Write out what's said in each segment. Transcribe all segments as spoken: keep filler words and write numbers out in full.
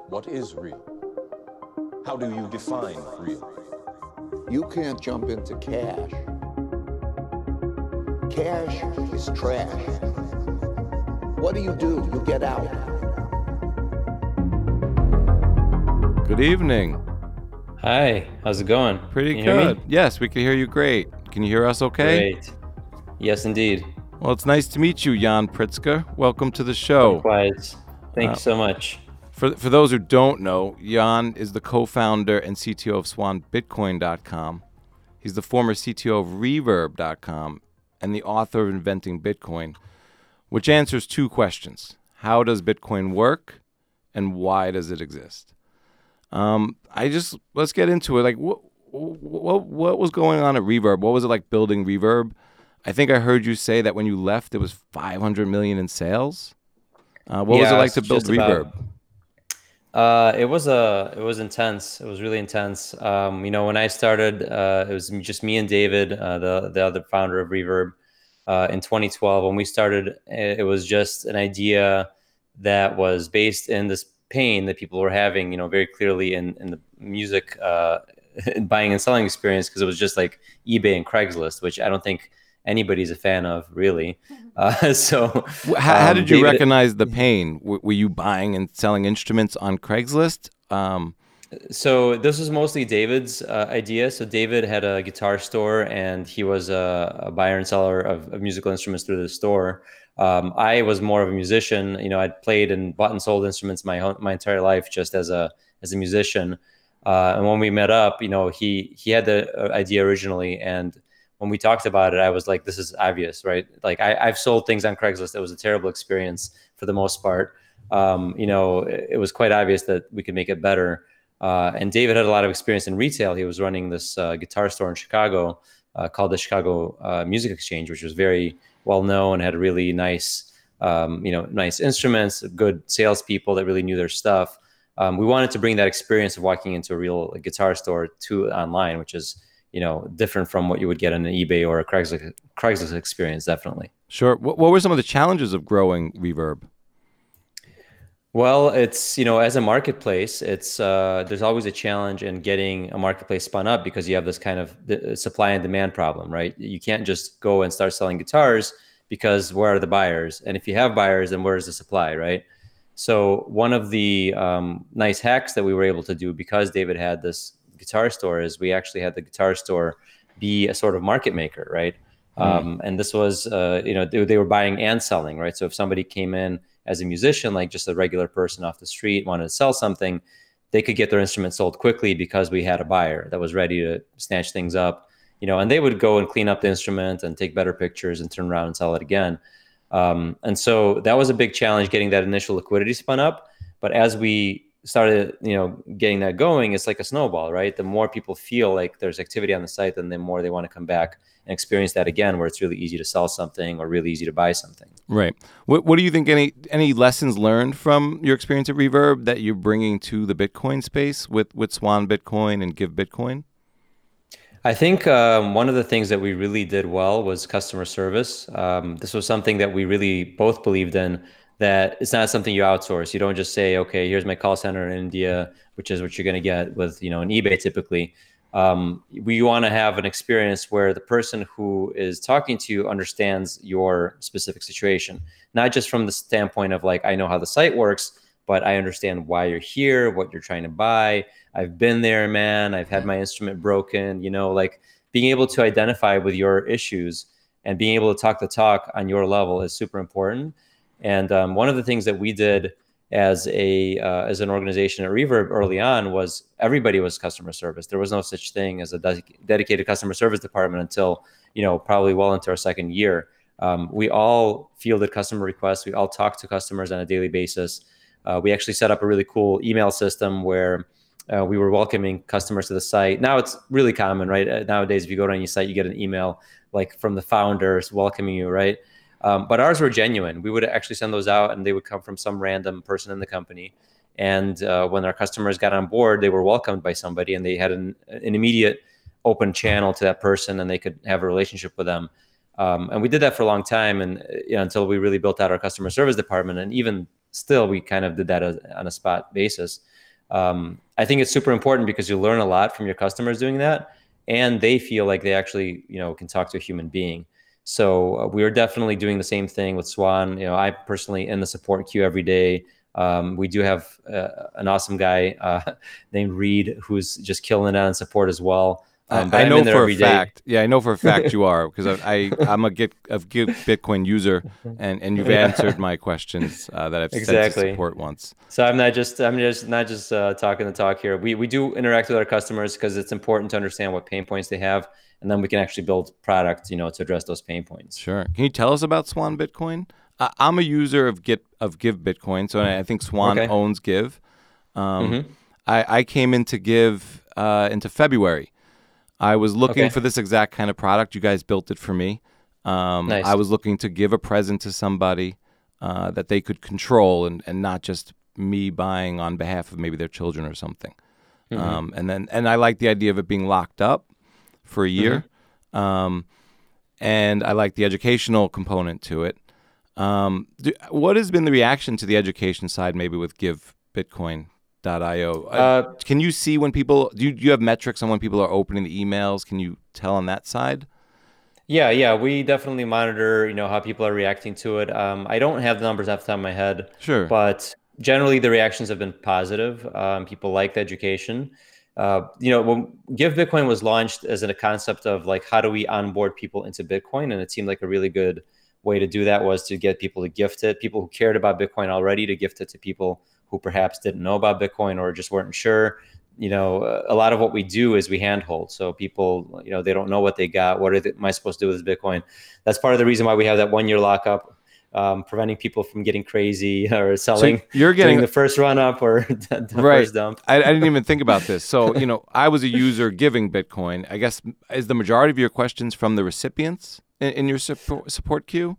What is real? How do you define real? You can't jump into cash. Cash is trash. What do you do? You get out. Good evening. Hi, how's it going? Pretty Can you hear good. me? Yes, we can hear you great. Can you hear us okay? Great. Yes, indeed. Well, it's nice to meet you, Jan Pritzker. Welcome to the show. Likewise. Thank Uh, you so much. For for those who don't know, Jan is the co-founder and C T O of Swan Bitcoin dot com. He's the former C T O of Reverb dot com and the author of Inventing Bitcoin, which answers two questions. How does Bitcoin work and why does it exist? Um, I just, let's get into it. Like, what, what, what was going on at Reverb? What was it like building Reverb? I think I heard you say that when you left, it was five hundred million in sales. Uh, what was it Yeah, like to it's build just about- Reverb? Uh, it was a, it was intense. It was really intense. Um, you know, when I started, uh, it was just me and David, uh, the the other founder of Reverb, uh, in twenty twelve. When we started, it was just an idea that was based in this pain that people were having, you know, very clearly in in the music uh, buying and selling experience, because it was just like eBay and Craigslist, which I don't think anybody's a fan of, really. Uh, so Wh- How, how um, did you David- recognize the pain? W- were you buying and selling instruments on Craigslist? Um, So this was mostly David's uh, idea. So David had a guitar store, and he was a, a buyer and seller of, of musical instruments through the store. Um, I was more of a musician. You know, I'd played and bought and sold instruments my whole- my entire life, just as a as a musician. Uh, and when we met up, you know, he he had the uh, idea originally, and when we talked about it, I was like, "This is obvious, right?" Like I, I've sold things on Craigslist. It was a terrible experience for the most part. Um, you know, it, it was quite obvious that we could make it better. Uh, and David had a lot of experience in retail. He was running this uh, guitar store in Chicago uh, called the Chicago uh, Music Exchange, which was very well known, had really nice, um, you know, nice instruments, good salespeople that really knew their stuff. Um, we wanted to bring that experience of walking into a real guitar store to online, which is, you know, different from what you would get on an eBay or a Craigslist, Craigslist experience, definitely. sure. What, what were some of the challenges of growing Reverb? Well, it's, you know, as a marketplace, it's uh, there's always a challenge in getting a marketplace spun up, because you have this kind of the supply and demand problem, right? You can't just go and start selling guitars, because where are the buyers? And if you have buyers, then where's the supply, right? So one of the um, nice hacks that we were able to do, because David had this guitar store, is we actually had the guitar store be a sort of market maker, right? Mm. Um, and this was, uh, you know, they, they were buying and selling, right? So if somebody came in as a musician, like just a regular person off the street, wanted to sell something, they could get their instrument sold quickly because we had a buyer that was ready to snatch things up, you know, and they would go and clean up the instrument and take better pictures and turn around and sell it again. Um, and so that was a big challenge, getting that initial liquidity spun up. But as we started, you know, getting that going, it's like a snowball, right? The more people feel like there's activity on the site, then the more they want to come back and experience that again, where it's really easy to sell something or really easy to buy something. Right. What What do you think? Any any lessons learned from your experience at Reverb that you're bringing to the Bitcoin space with with Swan Bitcoin and Give Bitcoin? I think um, one of the things that we really did well was customer service. Um, this was something that we really both believed in, that it's not something you outsource. You don't just say, okay, here's my call center in India, which is what you're going to get with, you know, an eBay typically. Um, we want to have an experience where the person who is talking to you understands your specific situation, not just from the standpoint of like, I know how the site works, but I understand why you're here, what you're trying to buy. I've been there, man. I've had my instrument broken, you know, like being able to identify with your issues and being able to talk the talk on your level is super important. And um, one of the things that we did as a uh, as an organization at Reverb early on was everybody was customer service. There was no such thing as a de- dedicated customer service department until, you know, probably well into our second year. Um, we all fielded customer requests. We all talked to customers on a daily basis. Uh, we actually set up a really cool email system where uh, we were welcoming customers to the site. Now it's really common, right? Uh, nowadays, if you go to any site, you get an email like from the founders welcoming you, right? Um, but ours were genuine. We would actually send those out, and they would come from some random person in the company. And uh, when our customers got on board, they were welcomed by somebody, and they had an, an immediate open channel to that person, and they could have a relationship with them. Um, and we did that for a long time, and you know, until we really built out our customer service department. And even still, we kind of did that as, on a spot basis. Um, I think it's super important because you learn a lot from your customers doing that, and they feel like they actually, you know, can talk to a human being. So uh, we are definitely doing the same thing with Swan. You know, I personally in the support queue every day. Um, we do have uh, an awesome guy uh, named Reed who's just killing it on support as well. Um, I, I know for a day. fact. Yeah, I know for a fact you are, because I, I I'm a Git a Give Bitcoin user, and, and you've answered my questions uh, that I've exactly. sent to support once. So I'm not just I'm just not just uh, talking the talk here. We we do interact with our customers because it's important to understand what pain points they have, and then we can actually build product, you know, to address those pain points. Sure. Can you tell us about Swan Bitcoin? Uh, I'm a user of Git of Give Bitcoin, so I think Swan okay. owns Give. Um, mm-hmm. I, I came into Give uh, into February. I was looking okay. for this exact kind of product. You guys built it for me. Um, nice. I was looking to give a present to somebody uh, that they could control, and, and not just me buying on behalf of maybe their children or something. Mm-hmm. Um, and then and I like the idea of it being locked up for a year. Mm-hmm. Um, and I like the educational component to it. Um, do, what has been the reaction to the education side, maybe with Give Bitcoin? .io. Uh, can you see when people do you, do you have metrics on when people are opening the emails? Can you tell on that side? Yeah, yeah, we definitely monitor, you know, how people are reacting to it. Um, I don't have the numbers off the top of my head. Sure. But generally the reactions have been positive. Um, people like the education. Uh, you know, when Give Bitcoin was launched as a concept of like, how do we onboard people into Bitcoin? And it seemed like a really good way to do that was to get people to gift it, people who cared about Bitcoin already, to gift it to people who perhaps didn't know about Bitcoin or just weren't sure. You know, uh, a lot of what we do is we handhold. So people, you know, they don't know what they got. What are they, am I supposed to do with this Bitcoin? That's part of the reason why we have that one year lockup, um, preventing people from getting crazy or selling. So you're getting the first run up or the right. first dump. I, I didn't even think about this. So, you know, I was a user giving Bitcoin. I guess, is the majority of your questions from the recipients in, in your support, support queue?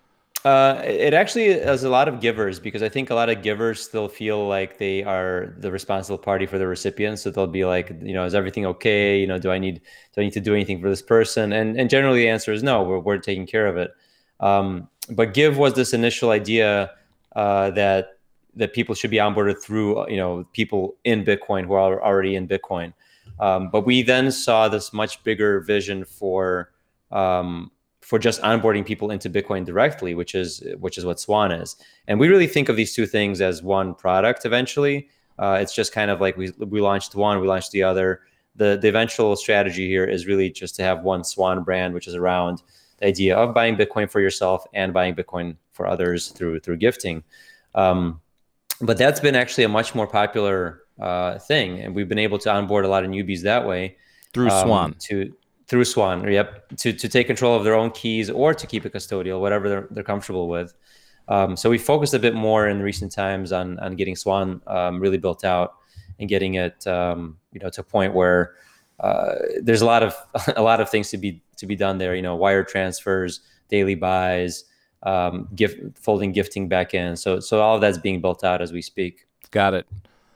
Uh, it actually is a lot of givers, because I think a lot of givers still feel like they are the responsible party for the recipients. So they'll be like, you know, is everything okay? You know, do I need do I need to do anything for this person? And and generally the answer is no, we're we're taking care of it. Um, but Give was this initial idea uh, that that people should be onboarded through, you know, people in Bitcoin who are already in Bitcoin. Um, but we then saw this much bigger vision for um, for just onboarding people into Bitcoin directly, which is which is what Swan is. And we really think of these two things as one product eventually. Uh, it's just kind of like we we launched one, we launched the other. The, the eventual strategy here is really just to have one Swan brand, which is around the idea of buying Bitcoin for yourself and buying Bitcoin for others through through gifting. Um, but that's been actually a much more popular uh, thing. And we've been able to onboard a lot of newbies that way. Through um, Swan. To Through Swan, yep, to to take control of their own keys or to keep it custodial, whatever they're they're comfortable with. Um, so we focused a bit more in recent times on on getting Swan um, really built out and getting it, um, you know, to a point where uh, there's a lot of a lot of things to be to be done there. You know, wire transfers, daily buys, um, gift folding, gifting back in. So so all of that's being built out as we speak. Got it.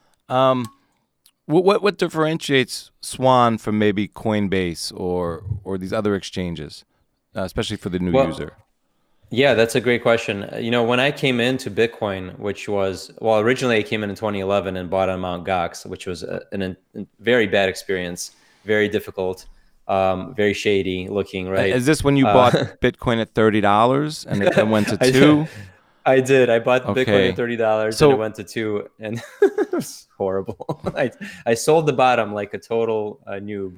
Um, What, what what differentiates Swan from maybe Coinbase or or these other exchanges, uh, especially for the new well, user? Yeah, that's a great question. You know, when I came into Bitcoin, which was, well, originally I came in in twenty eleven and bought on Mount Gox, which was a, an, a very bad experience, very difficult, um, very shady looking, right? Is this when you uh, bought Bitcoin at thirty dollars and it then went to two? I did. I bought Okay. Bitcoin at thirty dollars So- and it went to two, and it was horrible. I, I sold the bottom like a total uh, noob.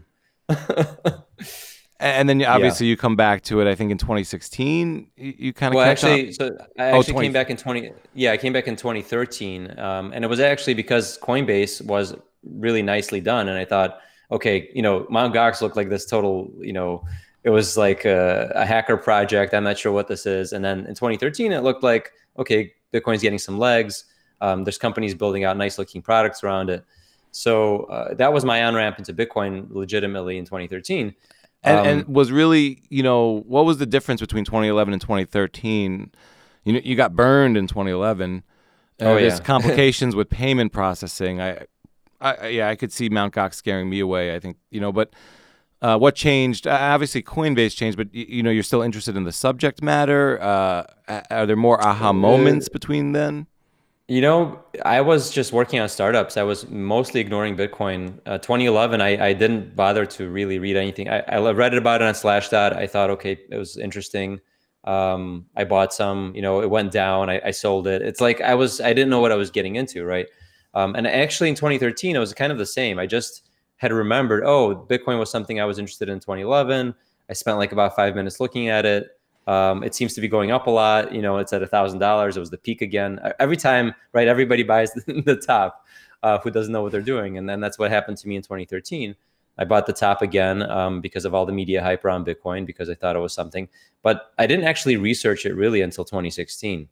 And then you- obviously you come back to it, I think in twenty sixteen, you, you kind of Well, catch actually, up? so I Oh, actually twenty came back in twenty. Yeah, I came back in twenty thirteen, um, and it was actually because Coinbase was really nicely done, and I thought, okay, you know, Mount Gox looked like this total, you know, it was like a, a hacker project. I'm not sure what this is. And then in twenty thirteen, it looked like, okay, Bitcoin's getting some legs. Um, there's companies building out nice looking products around it. So uh, that was my on ramp into Bitcoin legitimately in twenty thirteen. And, Um, and was really, you know, what was the difference between twenty eleven and twenty thirteen? You know, you got burned in twenty eleven. Uh, Oh, there's yeah. complications with payment processing. I, I, yeah, I could see Mount Gox scaring me away. I think, you know, but uh, what changed? Uh, obviously, Coinbase changed, but y- you know, you're still interested in the subject matter. Uh, a- are there more aha moments between then? You know, I was just working on startups. I was mostly ignoring Bitcoin. Uh, twenty eleven, I, I didn't bother to really read anything. I, I read about it on Slashdot. I thought, okay, it was interesting. Um, I bought some, you know, it went down. I, I sold it. It's like I was, I didn't know what I was getting into, right? Um, and actually in twenty thirteen, it was kind of the same. I just had remembered, oh, Bitcoin was something I was interested in twenty eleven. I spent like about five minutes looking at it. Um, it seems to be going up a lot. You know, it's at a thousand dollars. It was the peak again. Every time, right? Everybody buys the top. Uh, who doesn't know what they're doing? And then that's what happened to me in twenty thirteen. I bought the top again um, because of all the media hype around Bitcoin, because I thought it was something. But I didn't actually research it really until twenty sixteen.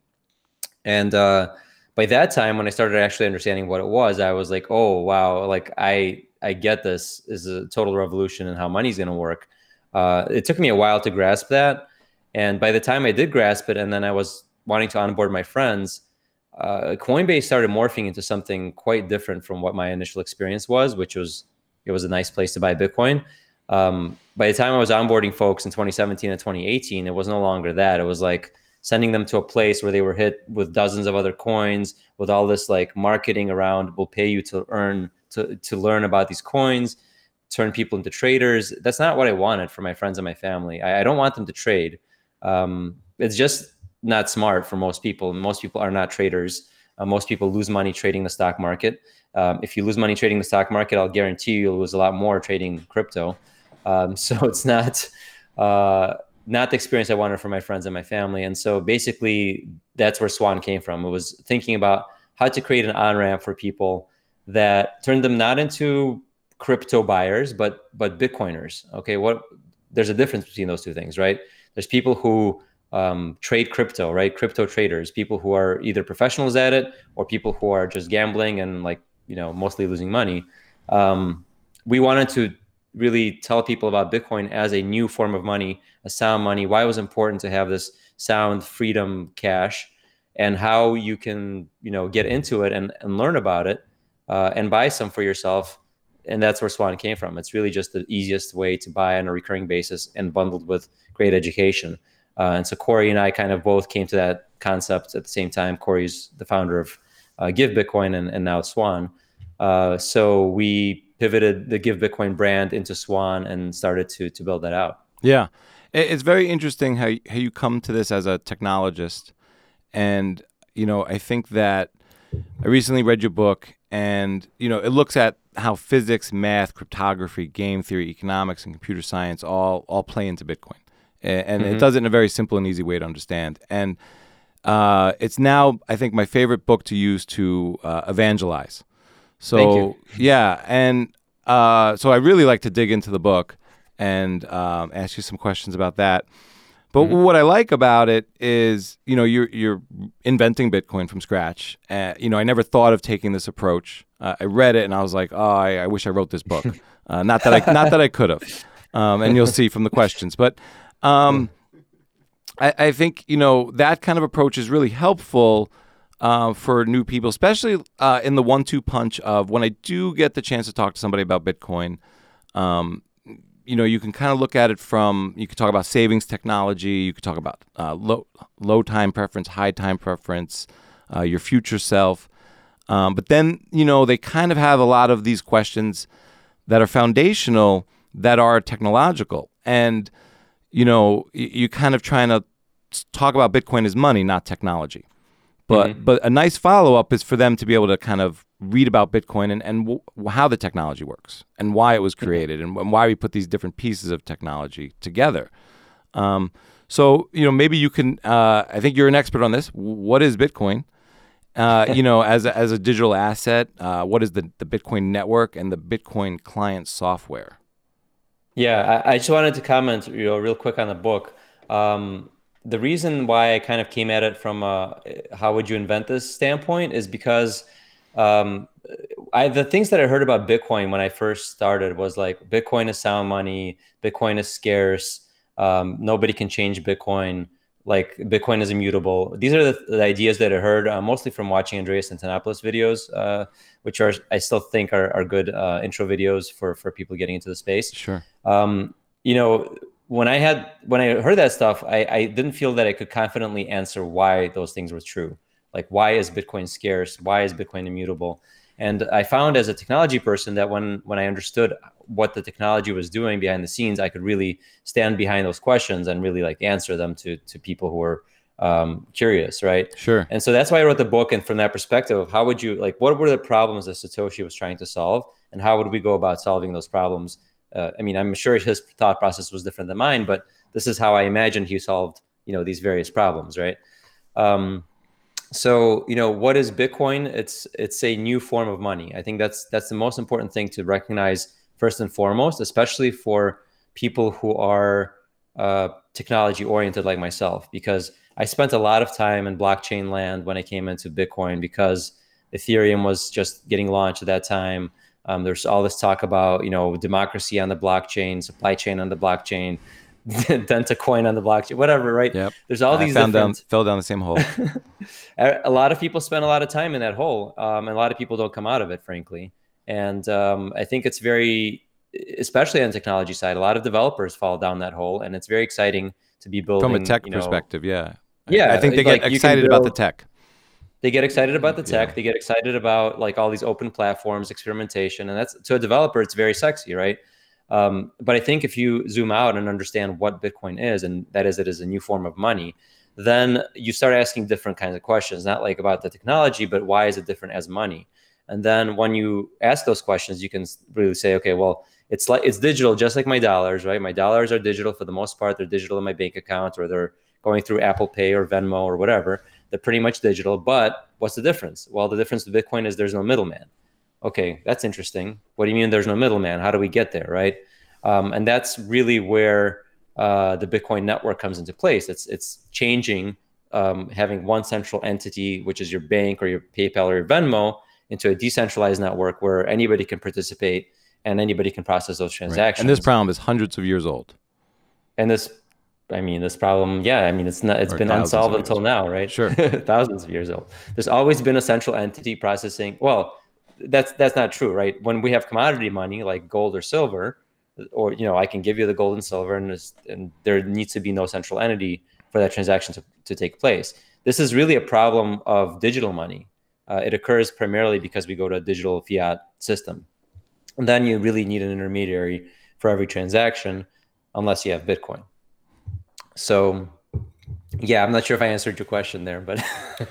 And uh, by that time, when I started actually understanding what it was, I was like, oh wow, like I I get this. This is a total revolution in how money's going to work. Uh, it took me a while to grasp that. And by the time I did grasp it, and then I was wanting to onboard my friends, uh, Coinbase started morphing into something quite different from what my initial experience was, which was, it was a nice place to buy Bitcoin. Um, by the time I was onboarding folks in twenty seventeen and twenty eighteen, it was no longer that. It was like sending them to a place where they were hit with dozens of other coins, with all this like marketing around, we'll pay you to earn, to, to learn about these coins, turn people into traders. That's not what I wanted for my friends and my family. I, I don't want them to trade. Um, it's just not smart for most people. Most people are not traders. Uh, most people lose money trading the stock market. Um, if you lose money trading the stock market, I'll guarantee you you'll lose a lot more trading crypto. Um, so it's not uh, not the experience I wanted for my friends and my family. And so basically, that's where Swan came from. It was thinking about how to create an on-ramp for people that turned them not into crypto buyers, but but Bitcoiners. Okay, what there's a difference between those two things, right? There's people who um, trade crypto, right? Crypto traders, people who are either professionals at it or people who are just gambling and like, you know, mostly losing money. Um, we wanted to really tell people about Bitcoin as a new form of money, a sound money, why it was important to have this sound freedom cash, and how you can, you know, get into it and, and learn about it uh, and buy some for yourself. And that's where Swan came from. It's really just the easiest way to buy on a recurring basis and bundled with great education. Uh, and so Corey and I kind of both came to that concept at the same time. Corey's the founder of uh, Give Bitcoin and, and now Swan. Uh, so we pivoted the Give Bitcoin brand into Swan and started to to build that out. Yeah. It's very interesting how, how you come to this as a technologist. And, you know, I think that I recently read your book and, you know, it looks at how physics, math, cryptography, game theory, economics, and computer science all all play into Bitcoin. And, and mm-hmm. it does it in a very simple and easy way to understand. And uh, it's now, I think, my favorite book to use to uh, evangelize. So, Thank you. yeah. And uh, so I really like to dig into the book and um, ask you some questions about that. But mm-hmm. what I like about it is, you know, you're you're inventing Bitcoin from scratch. Uh, you know, I never thought of taking this approach. Uh, I read it and I was like, oh, I, I wish I wrote this book. Uh, not that I not that I could have. Um, and you'll see from the questions. But um, I, I think, you know, that kind of approach is really helpful uh, for new people, especially uh, in the one two punch of when I do get the chance to talk to somebody about Bitcoin. Um, you know, you can kind of look at it from, you could talk about savings technology, you could talk about uh, low low time preference, high time preference, uh, your future self. Um, but then, you know, they kind of have a lot of these questions that are foundational that are technological. And, you know, you, you kind of trying to talk about Bitcoin as money, not technology. But mm-hmm. but a nice follow-up is for them to be able to kind of read about Bitcoin and, and w- how the technology works and why it was created and, and why we put these different pieces of technology together. Um, so, you know, maybe you can, uh, I think you're an expert on this. What is Bitcoin? Uh, you know, as a, as a digital asset, uh, what is the, the Bitcoin network and the Bitcoin client software? Yeah, I, I just wanted to comment, you know, real quick on the book. Um, the reason why I kind of came at it from a how would you invent this standpoint is because um, I the things that I heard about Bitcoin when I first started was like Bitcoin is sound money, Bitcoin is scarce, um, nobody can change Bitcoin, like Bitcoin is immutable. These are the, the ideas that I heard uh, mostly from watching Andreas Antonopoulos videos, uh, which are I still think are, are good uh, intro videos for for people getting into the space. Sure. Um, you know. When I had when I heard that stuff, I, I didn't feel that I could confidently answer why those things were true. Like, why is Bitcoin scarce? Why is Bitcoin immutable? And I found as a technology person that when when I understood what the technology was doing behind the scenes, I could really stand behind those questions and really like answer them to to people who were um, curious, right? Sure. And so that's why I wrote the book. And from that perspective of how would you like, what were the problems that Satoshi was trying to solve, and how would we go about solving those problems? Uh, I mean, I'm sure his thought process was different than mine, but this is how I imagine he solved, you know, these various problems, right? Um, So, you know, what is Bitcoin? It's it's a new form of money. I think that's that's the most important thing to recognize first and foremost, especially for people who are uh, technology oriented like myself, because I spent a lot of time in blockchain land when I came into Bitcoin because Ethereum was just getting launched at that time. Um, there's all this talk about, you know, democracy on the blockchain, supply chain on the blockchain, Dentacoin on the blockchain, whatever, right? Yep. There's all I these found different... down, fell down the same hole. A lot of people spend a lot of time in that hole, um, and a lot of people don't come out of it, frankly. And um, I think it's very, especially on the technology side, a lot of developers fall down that hole, and it's very exciting to be building. From a tech you know, perspective, yeah. Yeah, I, I think they like get you can excited about the build- tech. They get excited about the tech. Yeah. They get excited about like all these open platforms, experimentation, and that's, to a developer, it's very sexy, right? Um, but I think if you zoom out and understand what Bitcoin is, and that is it is a new form of money, then you start asking different kinds of questions, not like about the technology, but why is it different as money? And then when you ask those questions, you can really say, okay, well, it's like it's digital, just like my dollars, right? My dollars are digital for the most part. They're digital in my bank account, or they're going through Apple Pay or Venmo or whatever. They're pretty much digital. But what's the difference? Well, the difference with Bitcoin is there's no middleman. Okay, that's interesting. What do you mean there's no middleman? How do we get there, right? Um, and that's really where uh, the Bitcoin network comes into place. It's it's changing, um, having one central entity, which is your bank or your PayPal or your Venmo, into a decentralized network where anybody can participate and anybody can process those transactions. Right. And this problem is hundreds of years old. And this, I mean, this problem, yeah, I mean, it's not, it's Or been thousands unsolved of years until old. now, right? Sure. Thousands of years old. There's always been a central entity processing. Well, that's that's not true, right? When we have commodity money like gold or silver, or, you know, I can give you the gold and silver, and, and there needs to be no central entity for that transaction to, to take place. This is really a problem of digital money. Uh, it occurs primarily because we go to a digital fiat system. And then you really need an intermediary for every transaction, unless you have Bitcoin. So, yeah, I'm not sure if I answered your question there, but...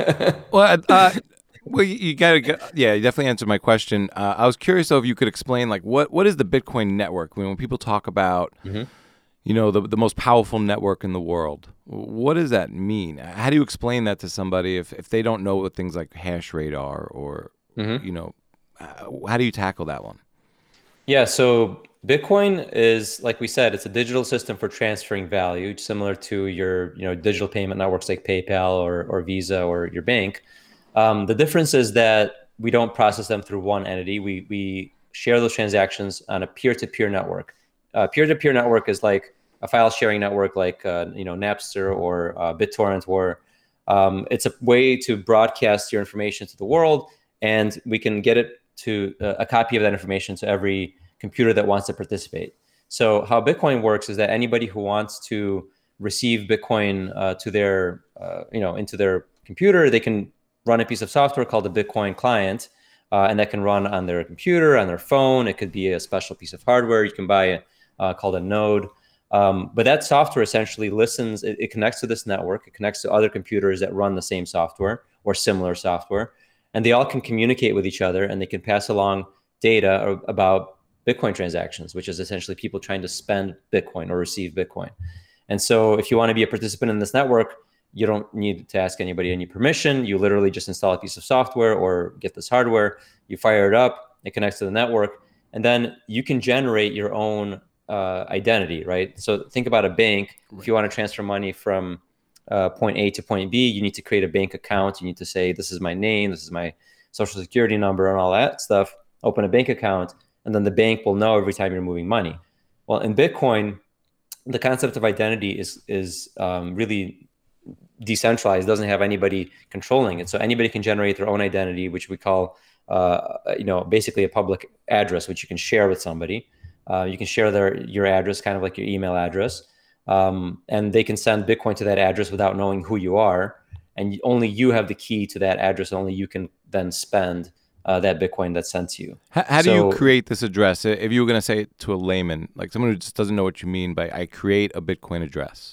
well, uh, well, you, you got to, yeah, you definitely answered my question. Uh, I was curious though if you could explain, like, what what is the Bitcoin network? When, when people talk about, mm-hmm. you know, the the most powerful network in the world, what does that mean? How do you explain that to somebody if if they don't know what things like hash rate are, or mm-hmm. you know, how do you tackle that one? Yeah, so Bitcoin is, like we said, it's a digital system for transferring value, similar to your, you know, digital payment networks like PayPal or or Visa or your bank. Um, the difference is that we don't process them through one entity. We we share those transactions on a peer-to-peer network. Uh, peer-to-peer network is like a file sharing network, like uh, you know, Napster or uh, BitTorrent, where um, it's a way to broadcast your information to the world, and we can get it to uh, a copy of that information to every computer that wants to participate. So how Bitcoin works is that anybody who wants to receive Bitcoin uh, to their uh, you know, into their computer, they can run a piece of software called the Bitcoin client, uh, and that can run on their computer, on their phone. It could be a special piece of hardware you can buy uh, called a node. Um, but that software essentially listens, it, it connects to this network, it connects to other computers that run the same software or similar software, and they all can communicate with each other, and they can pass along data or, about Bitcoin transactions, which is essentially people trying to spend Bitcoin or receive Bitcoin. And so if you want to be a participant in this network, you don't need to ask anybody any permission. You literally just install a piece of software or get this hardware, you fire it up, it connects to the network, and then you can generate your own uh, identity, right? So think about a bank. If you want to transfer money from uh, point A to point B, you need to create a bank account. You need to say, this is my name, this is my social security number and all that stuff. Open a bank account, and then the bank will know every time you're moving money. Well, in Bitcoin, the concept of identity is, is um, really decentralized, doesn't have anybody controlling it. So anybody can generate their own identity, which we call, uh, you know, basically a public address, which you can share with somebody. Uh, you can share their your address, kind of like your email address, um, and they can send Bitcoin to that address without knowing who you are. and only you have the key to that address. Only you can then spend uh, that Bitcoin that's sent to you. How, how do So- you create this address? If you were going to say it to a layman, like someone who just doesn't know what you mean by I create a Bitcoin address.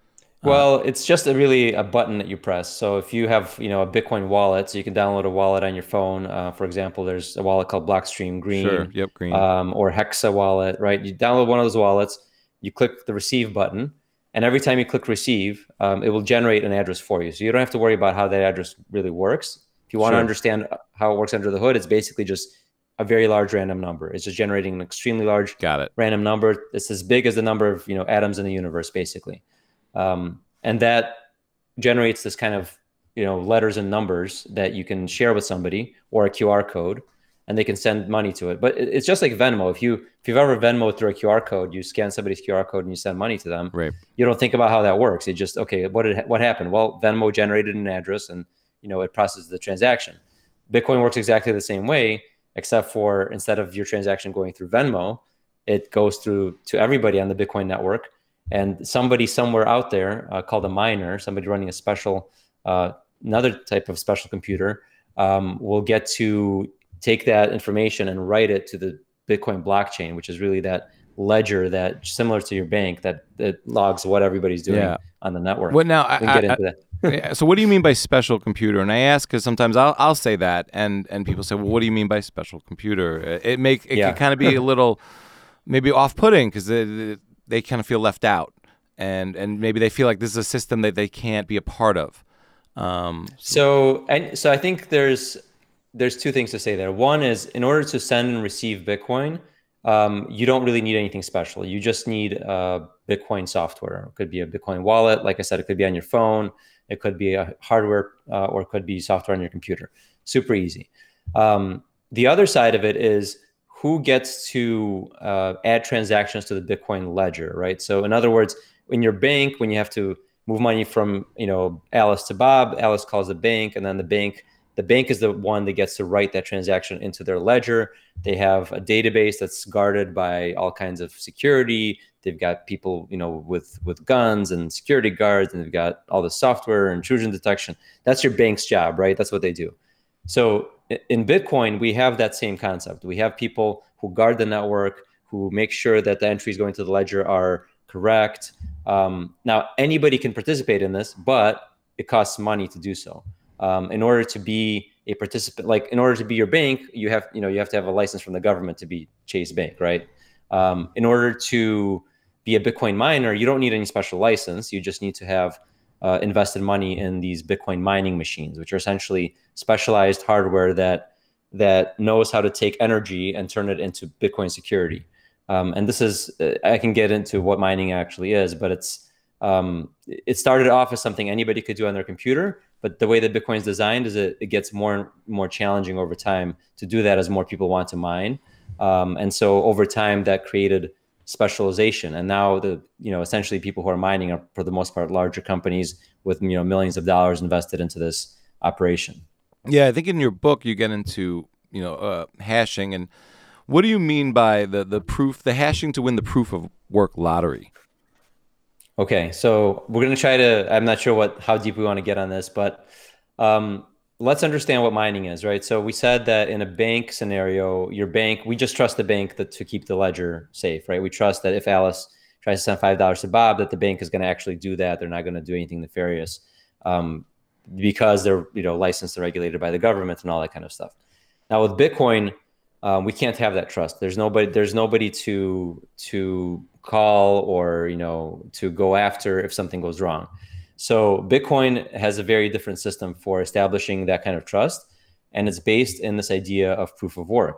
Well, it's just a really a button that you press. So if you have, you know, a Bitcoin wallet, so you can download a wallet on your phone. Uh, for example, there's a wallet called Blockstream Green, Sure. Yep. Green. um, or Hexa wallet, right? You download one of those wallets, you click the receive button, and every time you click receive, um, it will generate an address for you. So you don't have to worry about how that address really works. If you want to Sure. understand how it works under the hood, it's basically just a very large random number. It's just generating an extremely large Got it. random number. It's as big as the number of, you know, atoms in the universe, basically. Um, and that generates this kind of, you know, letters and numbers that you can share with somebody, or a Q R code, and they can send money to it. But it- it's just like Venmo. If you if you've ever Venmo through a Q R code, you scan somebody's Q R code and you send money to them. Right. You don't think about how that works. It just, okay, what did what happened? Well, Venmo generated an address, and you know, it processes the transaction. Bitcoin works exactly the same way, except for instead of your transaction going through Venmo, it goes through to everybody on the Bitcoin network. And somebody somewhere out there uh, called a miner, somebody running a special, uh, another type of special computer, um, will get to take that information and write it to the Bitcoin blockchain, which is really that ledger that similar to your bank that, that logs what everybody's doing Yeah. on the network. What now? We can I- get I- into that. Yeah, so what do you mean by special computer? And I ask because sometimes I'll I'll say that, and and people say, well, what do you mean by special computer? It it make it Yeah. can kind of be a little maybe off-putting because they, they kind of feel left out, and and maybe they feel like this is a system that they can't be a part of. Um, So, and so I think there's there's two things to say there. One is, in order to send and receive Bitcoin, um, you don't really need anything special. You just need uh, Bitcoin software. It could be a Bitcoin wallet, like I said. It could be on your phone. It could be a hardware, uh, or it could be software on your computer. Super easy. Um, the other side of it is who gets to uh, add transactions to the Bitcoin ledger, right? So, in other words, in your bank, when you have to move money from, you know, Alice to Bob, Alice calls the bank, and then the bank, the bank is the one that gets to write that transaction into their ledger. They have a database that's guarded by all kinds of security. They've got people, you know, with with guns and security guards, and they've got all the software and intrusion detection. That's your bank's job, right? That's what they do. So in Bitcoin, we have that same concept. We have people who guard the network, who make sure that the entries going to the ledger are correct. Um, now, anybody can participate in this, but it costs money to do so. Um, in order to be a participant, like in order to be your bank, you have, you know, you have to have a license from the government to be Chase Bank, right? Um, in order to be a Bitcoin miner, you don't need any special license. You just need to have uh, invested money in these Bitcoin mining machines, which are essentially specialized hardware that that knows how to take energy and turn it into Bitcoin security. Um, and this is, uh, I can get into what mining actually is, but it's um, it started off as something anybody could do on their computer. But the way that Bitcoin is designed is it, it gets more and more challenging over time to do that as more people want to mine. Um, and so over time that created specialization. And now the, you know, essentially people who are mining are for the most part larger companies with, you know, millions of dollars invested into this operation. yeah, I think in your book you get into you know uh, hashing, and what do you mean by the the proof, the hashing to win the proof of work lottery? Okay, so we're going to try to, I'm not sure what how deep we want to get on this, but um, let's understand what mining is, right? So we said that in a bank scenario, your bank, we just trust the bank that, to keep the ledger safe, right? We trust that if Alice tries to send five dollars to Bob, that the bank is going to actually do that. They're not going to do anything nefarious um, because they're, you know, licensed and regulated by the government and all that kind of stuff. Now with Bitcoin, um, we can't have that trust. There's nobody, there's nobody to, to call or, you know, to go after if something goes wrong. So Bitcoin has a very different system for establishing that kind of trust. And it's based in this idea of proof of work.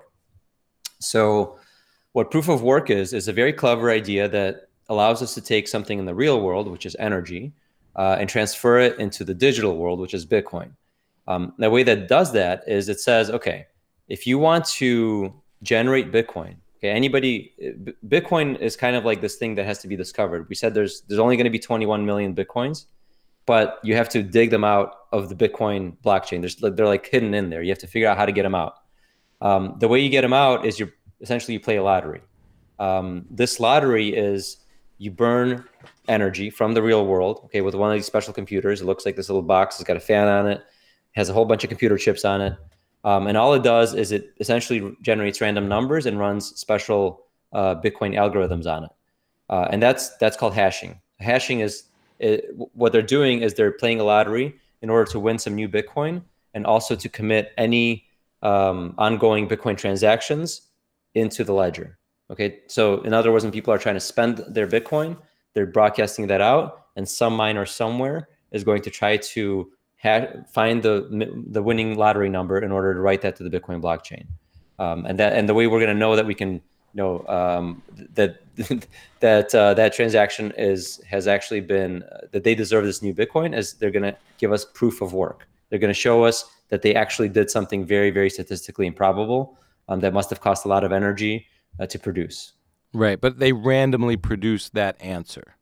So what proof of work is, is a very clever idea that allows us to take something in the real world, which is energy, uh, and transfer it into the digital world, which is Bitcoin. Um, the way that does that is it says, okay, if you want to generate Bitcoin, okay, anybody, Bitcoin is kind of like this thing that has to be discovered. We said there's there's only going to be twenty-one million Bitcoins, but you have to dig them out of the Bitcoin blockchain. There's, they're like hidden in there. You have to figure out how to get them out. Um, the way you get them out is you essentially you play a lottery. Um, this lottery is you burn energy from the real world, okay, with one of these special computers. It looks like this little box. It's got a fan on it, has a whole bunch of computer chips on it. Um, and all it does is it essentially generates random numbers and runs special uh, Bitcoin algorithms on it. Uh, and that's that's called hashing. Hashing is, it, what they're doing is they're playing a lottery in order to win some new Bitcoin and also to commit any um, ongoing Bitcoin transactions into the ledger. Okay, so in other words, when people are trying to spend their Bitcoin, they're broadcasting that out, and some miner somewhere is going to try to ha- find the the winning lottery number in order to write that to the Bitcoin blockchain. Um, and that and the way we're going to know that we can you know um, that that uh, that transaction is has actually been uh, that they deserve this new Bitcoin is they're going to give us proof of work. They're going to show us that they actually did something very, very statistically improbable um, that must have cost a lot of energy uh, to produce. Right, but they randomly produce that answer.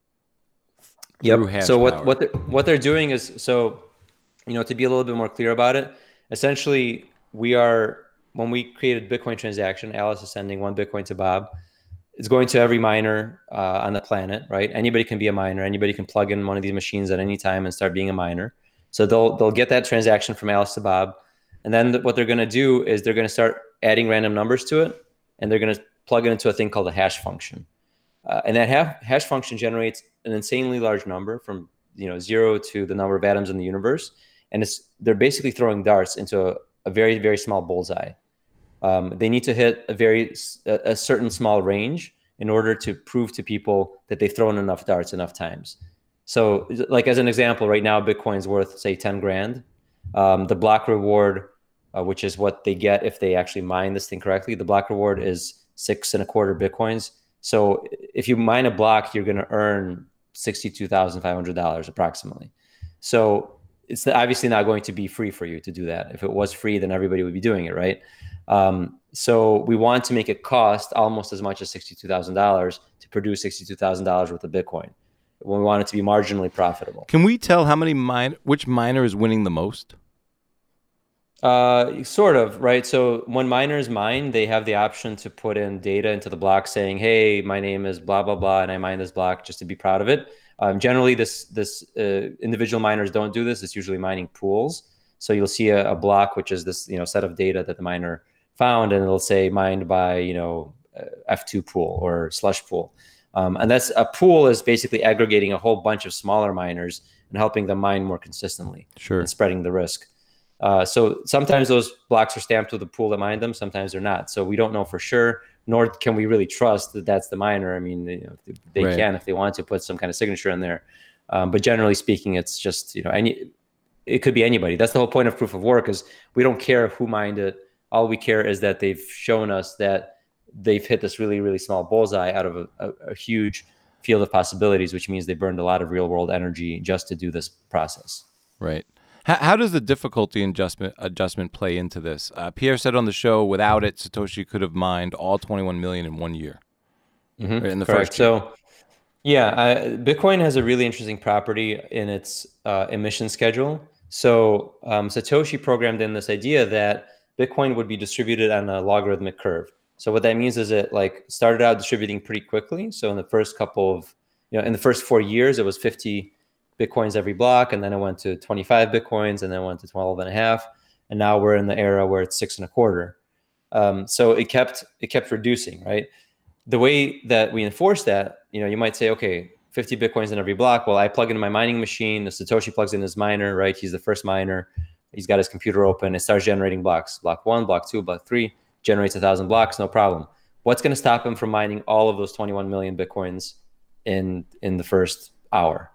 Yep. So what what they're, what they're doing is, so you know, to be a little bit more clear about it, essentially we are, when we created Bitcoin transaction, Alice is sending one Bitcoin to Bob. It's going to every miner uh, on the planet, right? Anybody can be a miner. Anybody can plug in one of these machines at any time and start being a miner. So they'll they'll get that transaction from Alice to Bob, and then th- what they're going to do is they're going to start adding random numbers to it, and they're going to plug it into a thing called a hash function, uh, and that ha- hash function generates an insanely large number from you know zero to the number of atoms in the universe, and it's they're basically throwing darts into a, a very very small bullseye. Um, they need to hit a very a, a certain small range in order to prove to people that they've thrown enough darts enough times. So, like as an example, right now Bitcoin's worth say ten grand. Um, the block reward, uh, which is what they get if they actually mine this thing correctly, the block reward is six and a quarter Bitcoins. So, if you mine a block, you're going to earn sixty-two thousand five hundred dollars approximately. So, it's obviously not going to be free for you to do that. If it was free, then everybody would be doing it, right? Um, so we want to make it cost almost as much as sixty-two thousand dollars to produce sixty-two thousand dollars worth of Bitcoin. When we want it to be marginally profitable. Can we tell how many mine, which miner is winning the most? Uh, sort of, right? So when miners mine, they have the option to put in data into the block saying, hey, my name is blah, blah, blah, and I mine this block just to be proud of it. Um, generally, this this uh, individual miners don't do this. It's usually mining pools. So you'll see a, a block, which is this you know set of data that the miner found, and it'll say mined by you know F two pool or slush pool. Um, and that's a pool is basically aggregating a whole bunch of smaller miners and helping them mine more consistently, sure, and spreading the risk. Uh, so sometimes those blocks are stamped with the pool that mined them, sometimes they're not. So we don't know for sure, nor can we really trust that that's the miner. I mean, you know, they right. can, if they want to, put some kind of signature in there. Um, but generally speaking, it's just, you know, any, it could be anybody. That's the whole point of proof of work, is we don't care who mined it. All we care is that they've shown us that they've hit this really, really small bullseye out of a, a, a huge field of possibilities, which means they burned a lot of real world energy just to do this process. Right. How, how does the difficulty adjustment adjustment play into this? Uh, Pierre said on the show, without it, Satoshi could have mined all twenty-one million in one year. Mm-hmm. In the Correct. first year. So, yeah, uh, Bitcoin has a really interesting property in its uh, emission schedule. So um, Satoshi programmed in this idea that Bitcoin would be distributed on a logarithmic curve. So what that means is it like started out distributing pretty quickly. So in the first couple of, you know, in the first four years, it was fifty Bitcoins every block. And then it went to twenty-five Bitcoins, and then it went to twelve and a half. And now we're in the era where it's six and a quarter. Um, so it kept, it kept reducing, right? The way that we enforce that, you know, you might say, okay, fifty Bitcoins in every block. Well, I plug into my mining machine. The Satoshi plugs in his miner, right? He's the first miner. He's got his computer open. It starts generating blocks. Block one, block two, block three. Generates a thousand blocks, no problem. What's going to stop him from mining all of those twenty-one million Bitcoins in in the first hour?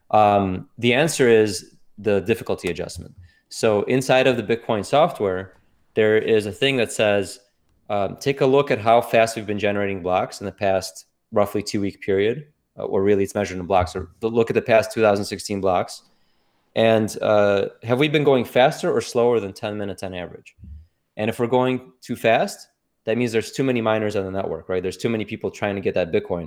Um, the answer is the difficulty adjustment. So inside of the Bitcoin software, there is a thing that says, um, take a look at how fast we've been generating blocks in the past roughly two week period, uh, or really it's measured in blocks, or look at the past two thousand sixteen blocks. And uh, have we been going faster or slower than ten minutes on average? And if we're going too fast, that means there's too many miners on the network, right? There's too many people trying to get that Bitcoin.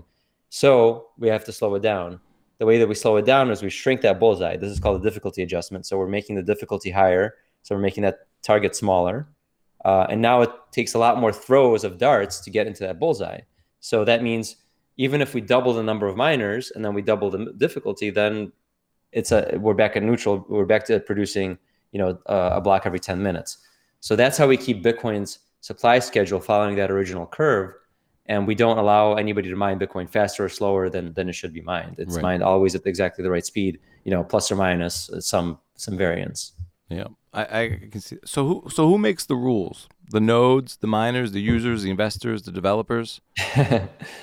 So we have to slow it down. The way that we slow it down is we shrink that bullseye. This is called a difficulty adjustment. So we're making the difficulty higher. So we're making that target smaller. Uh, and now it takes a lot more throws of darts to get into that bullseye. So that means even if we double the number of miners and then we double the difficulty, then it's a we're back at neutral. We're back to producing, you know, uh, a block every ten minutes. So that's how we keep Bitcoin's supply schedule following that original curve, and we don't allow anybody to mine Bitcoin faster or slower than than it should be mined. It's Right. mined always at exactly the right speed, you know, plus or minus some some variance. Yeah, I, I can see. So who so who makes the rules? The nodes, the miners, the users, the investors, the developers. uh,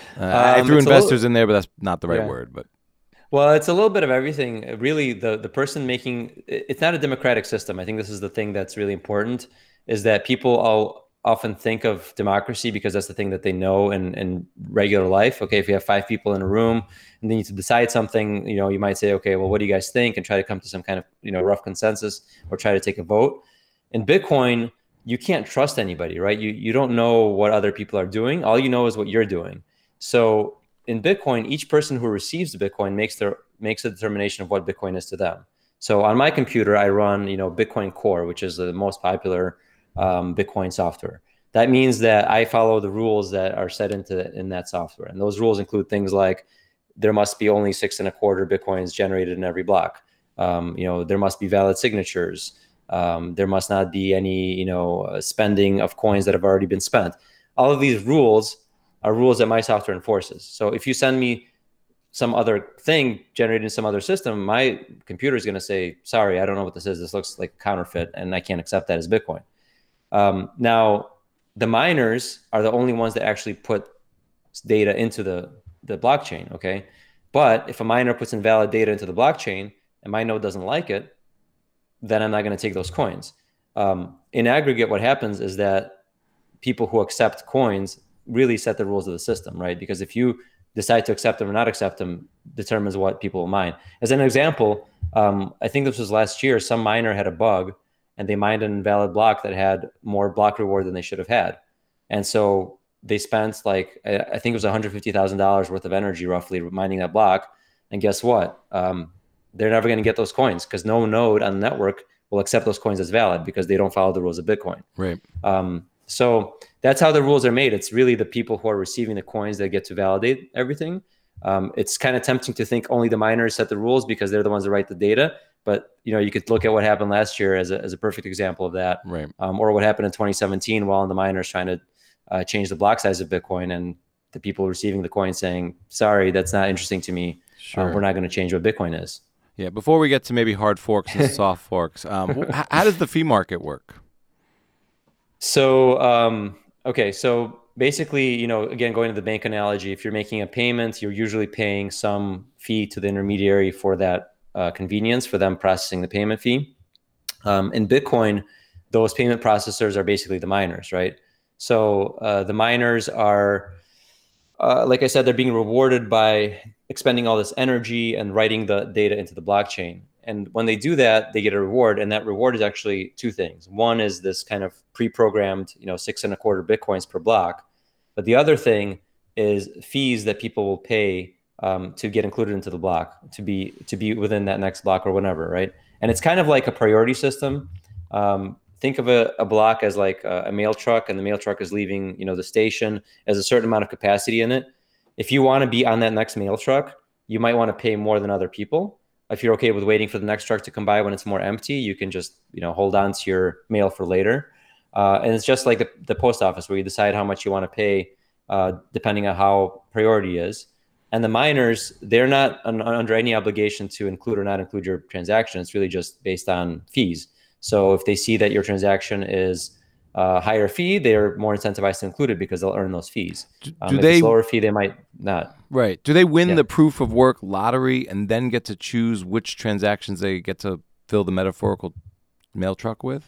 I Um, threw it's a investors little- in there, but that's not the right Yeah. word. But Well, it's a little bit of everything. Really, the the person making it- it's not a democratic system. I think this is the thing that's really important, is that people all often think of democracy because that's the thing that they know in, in regular life. Okay, if you have five people in a room and they need to decide something, you know, you might say, okay, well, what do you guys think? And try to come to some kind of, you know, rough consensus or try to take a vote. In Bitcoin, you can't trust anybody, right? You you don't know what other people are doing. All you know is what you're doing. So in Bitcoin, each person who receives the Bitcoin makes their makes a determination of what Bitcoin is to them. So on my computer, I run, you know, Bitcoin Core, which is the most popular um, Bitcoin software. That means that I follow the rules that are set into in that software, and those rules include things like there must be only six and a quarter Bitcoins generated in every block. Um, you know, there must be valid signatures. Um, there must not be any, you know, uh, spending of coins that have already been spent. All of these rules are rules that my software enforces. So if you send me some other thing generated in some other system, my computer is going to say, sorry, I don't know what this is. This looks like counterfeit, and I can't accept that as Bitcoin. Um, now, the miners are the only ones that actually put data into the, the blockchain, okay? But if a miner puts invalid data into the blockchain and my node doesn't like it, then I'm not going to take those coins. Um, in aggregate, what happens is that people who accept coins really set the rules of the system, right? Because if you decide to accept them or not accept them, determines what people will mine. As an example, um, I think this was last year, some miner had a bug and they mined an invalid block that had more block reward than they should have had. And so they spent like, I think it was one hundred fifty thousand dollars worth of energy roughly mining that block. And guess what? Um, they're never going to get those coins because no node on the network will accept those coins as valid because they don't follow the rules of Bitcoin. right. Um, so that's how the rules are made. It's really the people who are receiving the coins that get to validate everything. Um, it's kind of tempting to think only the miners set the rules because they're the ones that write the data. But you know, you could look at what happened last year as a, as a perfect example of that, Right. um, or what happened in twenty seventeen while the miners trying to uh, change the block size of Bitcoin, and the people receiving the coin saying, "Sorry, that's not interesting to me. Sure. Uh, we're not going to change what Bitcoin is." Yeah. Before we get to maybe hard forks and soft forks, um, wh- h- how does the fee market work? So, um, okay. So basically, you know, again, going to the bank analogy, if you're making a payment, you're usually paying some fee to the intermediary for that uh, convenience for them processing the payment fee. Um, in Bitcoin, those payment processors are basically the miners, right? So uh, the miners are, uh, like I said, they're being rewarded by expending all this energy and writing the data into the blockchain. And when they do that, they get a reward. And that reward is actually two things. One is this kind of pre-programmed, you know, six and a quarter Bitcoins per block. But the other thing is fees that people will pay um, to get included into the block, to be to be within that next block or whatever, right? And it's kind of like a priority system. Um, think of a, a block as like a, a mail truck, and the mail truck is leaving, you know, the station as a certain amount of capacity in it. If you want to be on that next mail truck, you might want to pay more than other people. If you're okay with waiting for the next truck to come by when it's more empty, you can just, you know, hold on to your mail for later. Uh, and it's just like the, the post office where you decide how much you want to pay uh, depending on how priority is. And the miners, they're not un- under any obligation to include or not include your transaction. It's really just based on fees. So if they see that your transaction is a higher fee, they're more incentivized to include it because they'll earn those fees. Um, do if they- it's lower fee, they might not. Right. Do they win Yeah. the proof of work lottery and then get to choose which transactions they get to fill the metaphorical mail truck with?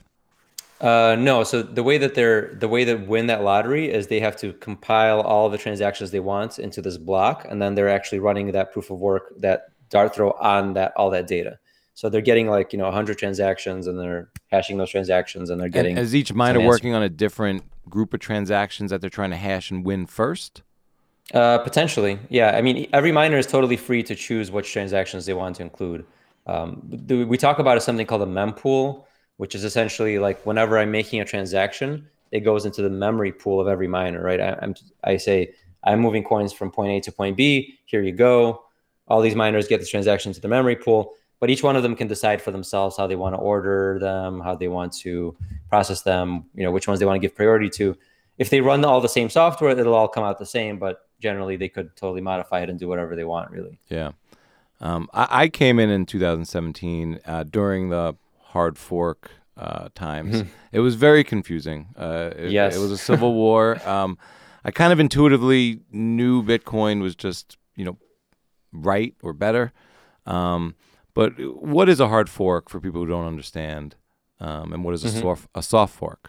Uh, no. So the way that they're the way that win that lottery is they have to compile all the transactions they want into this block, and then they're actually running that proof of work, that dart throw on that all that data. So they're getting like, you know, one hundred transactions, and they're hashing those transactions, and they're getting. And is each miner answer. working on a different group of transactions that they're trying to hash and win first? Uh, potentially, yeah. I mean, every miner is totally free to choose which transactions they want to include. Um, do- we talk about something called a mempool, which is essentially like whenever I'm making a transaction, it goes into the memory pool of every miner, right? I, I'm, I say, I'm moving coins from point A to point B. Here you go. All these miners get the transaction to the memory pool, but each one of them can decide for themselves how they want to order them, how they want to process them, you know, which ones they want to give priority to. If they run all the same software, it'll all come out the same, but generally they could totally modify it and do whatever they want, really. Yeah. Um, I, I came in in two thousand seventeen uh, during the hard fork uh, times. It was very confusing. Uh, it, Yes. It was a civil war. Um, I kind of intuitively knew Bitcoin was just, you know, right or better. Um, but what is a hard fork for people who don't understand? Um, and what is a, Mm-hmm. soft, a soft fork?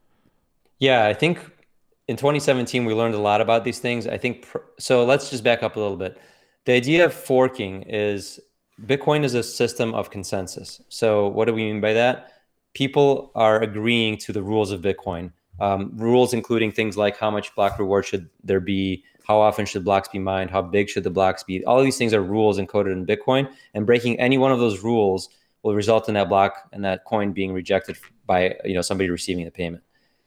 Yeah, I think in twenty seventeen, we learned a lot about these things. I think, pr- so let's just back up a little bit. The idea of forking is Bitcoin is a system of consensus. So what do we mean by that? People are agreeing to the rules of Bitcoin. Um, rules including things like how much block reward should there be, how often should blocks be mined, how big should the blocks be. All of these things are rules encoded in Bitcoin, and breaking any one of those rules will result in that block and that coin being rejected by, you know, somebody receiving the payment.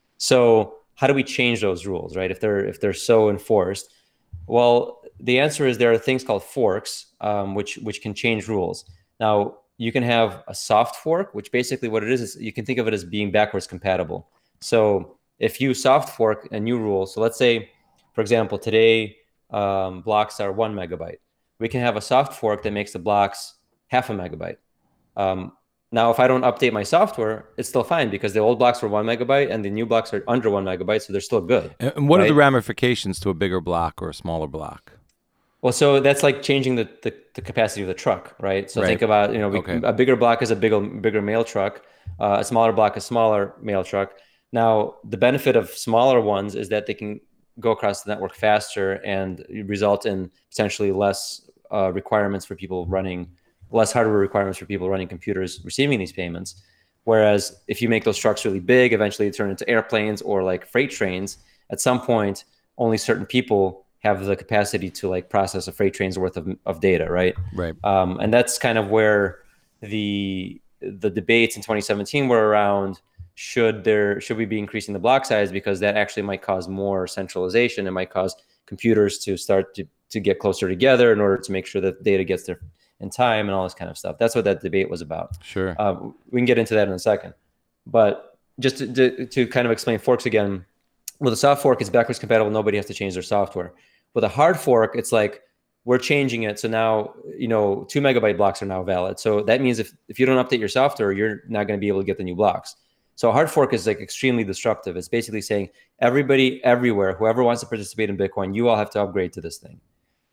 So how do we change those rules, right? If they're if they're so enforced, well, the answer is there are things called forks, um, which which can change rules. Now you can have a soft fork, which basically what it is is you can think of it as being backwards compatible. So if you soft fork a new rule, so let's say, for example, today um, blocks are one megabyte. We can have a soft fork that makes the blocks half a megabyte. Um, Now, if I don't update my software, it's still fine because the old blocks were one megabyte and the new blocks are under one megabyte, so they're still good. And what right? are the ramifications to a bigger block or a smaller block? Well, so that's like changing the, the, the capacity of the truck, right? So Right. think about, you know, we, Okay. a bigger block is a bigger bigger mail truck, uh, a smaller block is a smaller mail truck. Now, the benefit of smaller ones is that they can go across the network faster and result in potentially less uh, requirements for people running, less hardware requirements for people running computers receiving these payments. Whereas if you make those trucks really big, eventually they turn into airplanes or like freight trains. At some point, only certain people have the capacity to like process a freight train's worth of, of data, right? Right. Um, and that's kind of where the the debates in twenty seventeen were around, should there should we be increasing the block size, because that actually might cause more centralization. It might cause computers to start to, to get closer together in order to make sure that data gets there in time and all this kind of stuff. That's what that debate was about. Sure. Um, we can get into that in a second. But just to, to, to kind of explain forks again, with a soft fork, it's backwards compatible. Nobody has to change their software. With a hard fork, it's like we're changing it. So now, you know, two megabyte blocks are now valid. So that means if, if you don't update your software, you're not going to be able to get the new blocks. So a hard fork is like extremely disruptive. It's basically saying everybody everywhere, whoever wants to participate in Bitcoin, you all have to upgrade to this thing.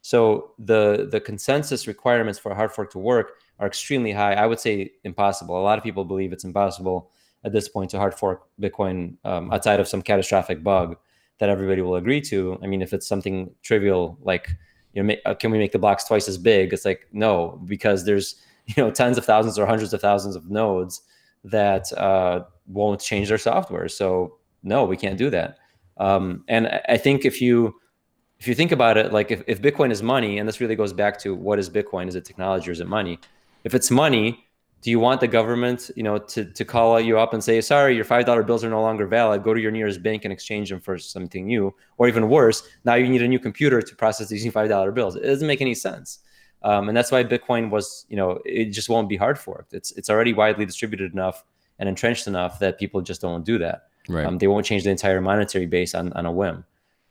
So the the consensus requirements for a hard fork to work are extremely high. I would say impossible. A lot of people believe it's impossible at this point to hard fork Bitcoin um, outside of some catastrophic bug that everybody will agree to. I mean, if it's something trivial like, you know, make, uh, can we make the blocks twice as big? It's like, no, because there's, you know, tens of thousands or hundreds of thousands of nodes that uh, won't change their software. So no, we can't do that. Um, and I, I think if you If you think about it, like if, if Bitcoin is money, and this really goes back to what is Bitcoin? Is it technology or is it money? If it's money, do you want the government, you know, to, to call you up and say, sorry, your five dollar bills are no longer valid. Go to your nearest bank and exchange them for something new. Or even worse, now you need a new computer to process these five dollar bills. It doesn't make any sense. Um, and that's why Bitcoin was, you know, it just won't be hard forked. It's, it's already widely distributed enough and entrenched enough that people just don't do that. Right. Um, they won't change the entire monetary base on, on a whim.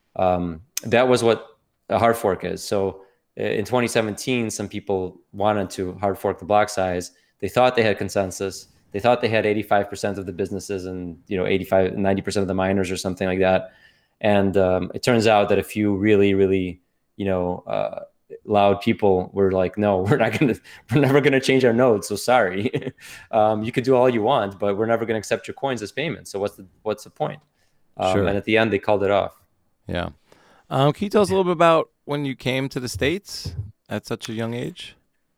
Um, that was what a hard fork is. So in twenty seventeen, some people wanted to hard fork the block size. They thought they had consensus. They thought they had eighty-five percent of the businesses and, you know, eighty-five, ninety percent of the miners or something like that. And um, it turns out that a few really, really, you know, uh, loud people were like, no, we're not going to, we're never going to change our nodes. So sorry. um, you can do all you want, but we're never going to accept your coins as payment. So what's the, what's the point? Um, Sure. And at the end, they called it off. Yeah. Um, can you tell us a little bit about when you came to the States at such a young age?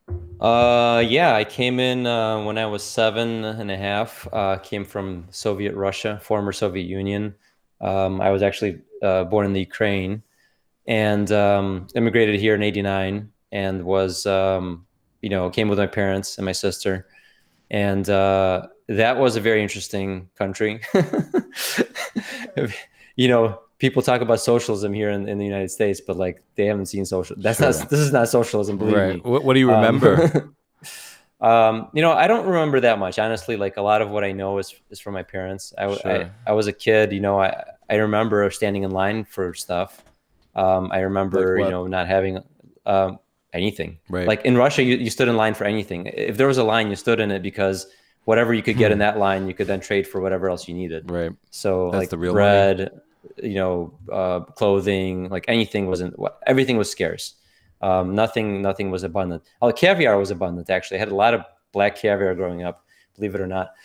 Uh, yeah, I came in uh, when I was seven and a half. Uh, came from Soviet Russia, former Soviet Union. Um, I was actually uh, born in the Ukraine and um, immigrated here in eighty-nine and was, um, you know, came with my parents and my sister. And uh, that was a very interesting country. You know, people talk about socialism here in, in the United States, but like they haven't seen social. That's Sure. not. This is not socialism. Believe Right. me. What, what do you remember? Um, um, you know, I don't remember that much, honestly. Like a lot of what I know is is from my parents. I, Sure. I, I was a kid. You know, I I remember standing in line for stuff. Um, I remember, Like what? you know, not having um, anything. Right. Like in Russia, you, you stood in line for anything. If there was a line, you stood in it because whatever you could get in that line, you could then trade for whatever else you needed. Right. So That's like the real bread, you know, uh, clothing, like anything wasn't, everything was scarce. Um, nothing, nothing was abundant. Oh, caviar was abundant, actually. I had a lot of black caviar growing up, believe it or not,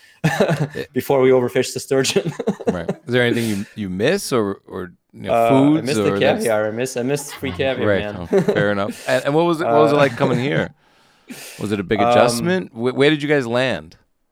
before we overfished the sturgeon. Right. Is there anything you, you miss or, or you know, Uh, foods? I missed or the that's- caviar. I miss, I missed free caviar, Right. man. Oh, fair enough. And, and what was it? What was it like coming here? Was it a big adjustment? Wh- Where did you guys land?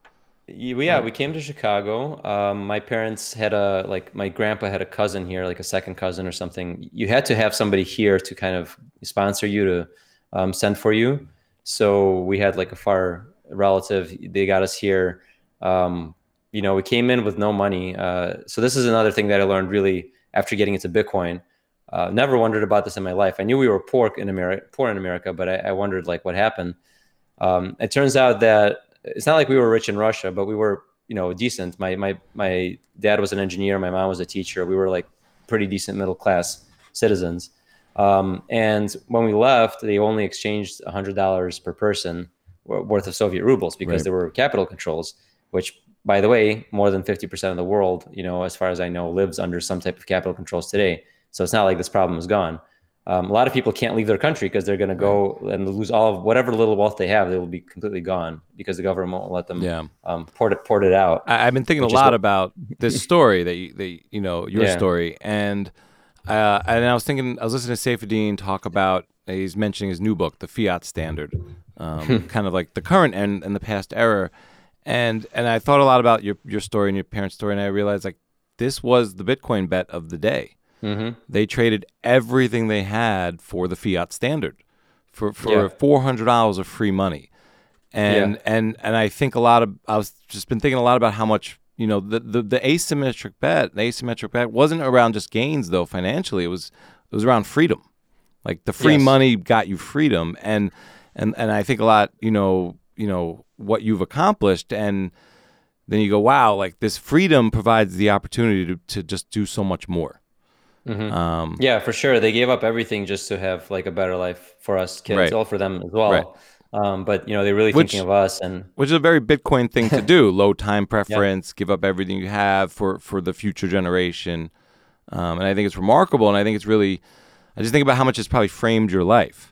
Yeah, yeah, we came to Chicago. Um, my parents had a like my grandpa had a cousin here, like a second cousin or something. You had to have somebody here to kind of sponsor you to um, send for you. So we had like a far relative. They got us here. Um, you know, we came in with no money. Uh, so this is another thing that I learned really after getting into Bitcoin. Uh, never wondered about this in my life. I knew we were poor in America, poor in America, but I, I wondered like what happened. Um, it turns out that it's not like we were rich in Russia, but we were, you know, decent. My my my dad was an engineer. My mom was a teacher. We were like pretty decent middle class citizens. Um, and when we left, they only exchanged one hundred dollars per person worth of Soviet rubles because Right. there were capital controls, which, by the way, more than fifty percent of the world, you know, as far as I know, lives under some type of capital controls today. So it's not like this problem is gone. Um, a lot of people can't leave their country because they're going to go and lose all of whatever little wealth they have. They will be completely gone because the government won't let them Yeah. um, port it port it out. I, I've been thinking a Which is lot what- about this story that you, that, you know, your Yeah. story. And uh, and I was thinking, I was listening to Saifedean talk about, he's mentioning his new book, The Fiat Standard, um, kind of like the current and, and the past era. And and I thought a lot about your, your story and your parents' story, and I realized like this was the Bitcoin bet of the day. Mm-hmm. They traded everything they had for the fiat standard, for for Yeah. four hundred dollars of free money, and Yeah. and and I think a lot of I was just been thinking a lot about how much, you know, the the, the asymmetric bet, the asymmetric bet wasn't around just gains though financially. It was it was around freedom, like the free Yes. money got you freedom, and and and I think a lot, you know, you know what you've accomplished, and then you go, wow, like this freedom provides the opportunity to to just do so much more. Mm-hmm. Um, Yeah, for sure. They gave up everything just to have like a better life for us kids, Right. well for them as well. Right. Um, but you know, they're really Which- thinking of us, and which is a very Bitcoin thing to do. Low time preference, give up everything you have for, for the future generation. Um, and I think it's remarkable. And I think it's really, I just think about how much it's probably framed your life.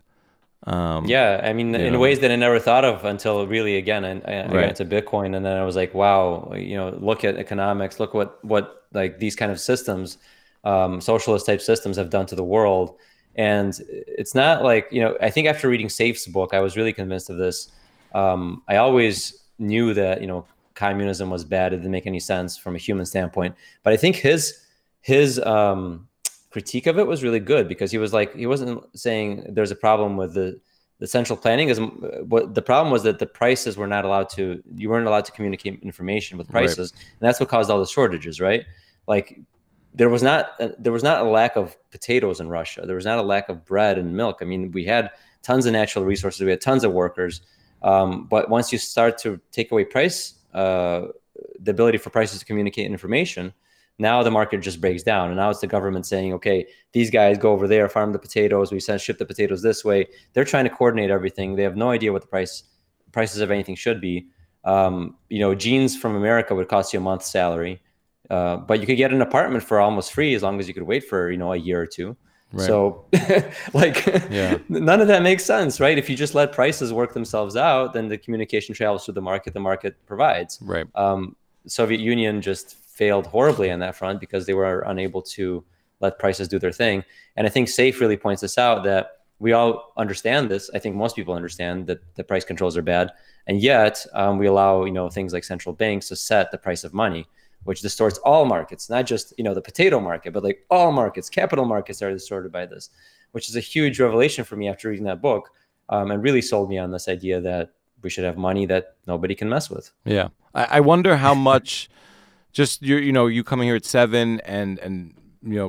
Um, yeah, I mean, in know. ways that I never thought of until really, again, I, I I got Right. into Bitcoin, and then I was like, wow, you know, look at economics, look what what like these kind of systems, um, socialist type systems have done to the world. And it's not like, you know, I think after reading Safe's book, I was really convinced of this. Um, I always knew that, you know, communism was bad. It didn't make any sense from a human standpoint. But I think his his um, critique of it was really good, because he was like, he wasn't saying there's a problem with the the central planning. Is what the problem was, that the prices were not allowed to, you weren't allowed to communicate information with Right. prices, and that's what caused all the shortages, right? Like there was not there was not a lack of potatoes in Russia. There was not a lack of bread and milk. I mean, we had tons of natural resources. We had tons of workers. Um, but once you start to take away price, uh, the ability for prices to communicate information, now the market just breaks down. And now it's the government saying, okay, these guys go over there, farm the potatoes. We send ship the potatoes this way. They're trying to coordinate everything. They have no idea what the price prices of anything should be. Um, you know, jeans from America would cost you a month's salary. Uh, but you could get an apartment for almost free as long as you could wait for, you know, a year or two. Right. So like Yeah. none of that makes sense, right? If you just let prices work themselves out, then the communication travels through the market, the market provides. Right. Um, Soviet Union just failed horribly on that front because they were unable to let prices do their thing. And I think Safe really points this out, that we all understand this. I think most people understand that the price controls are bad. And yet um, we allow, you know, things like central banks to set the price of money, which distorts all markets, not just, you know, the potato market, but like all markets. Capital markets are distorted by this, which is a huge revelation for me after reading that book, um, and really sold me on this idea that we should have money that nobody can mess with. Yeah. I, I wonder how much just you you know, you coming here at seven and, and, you know,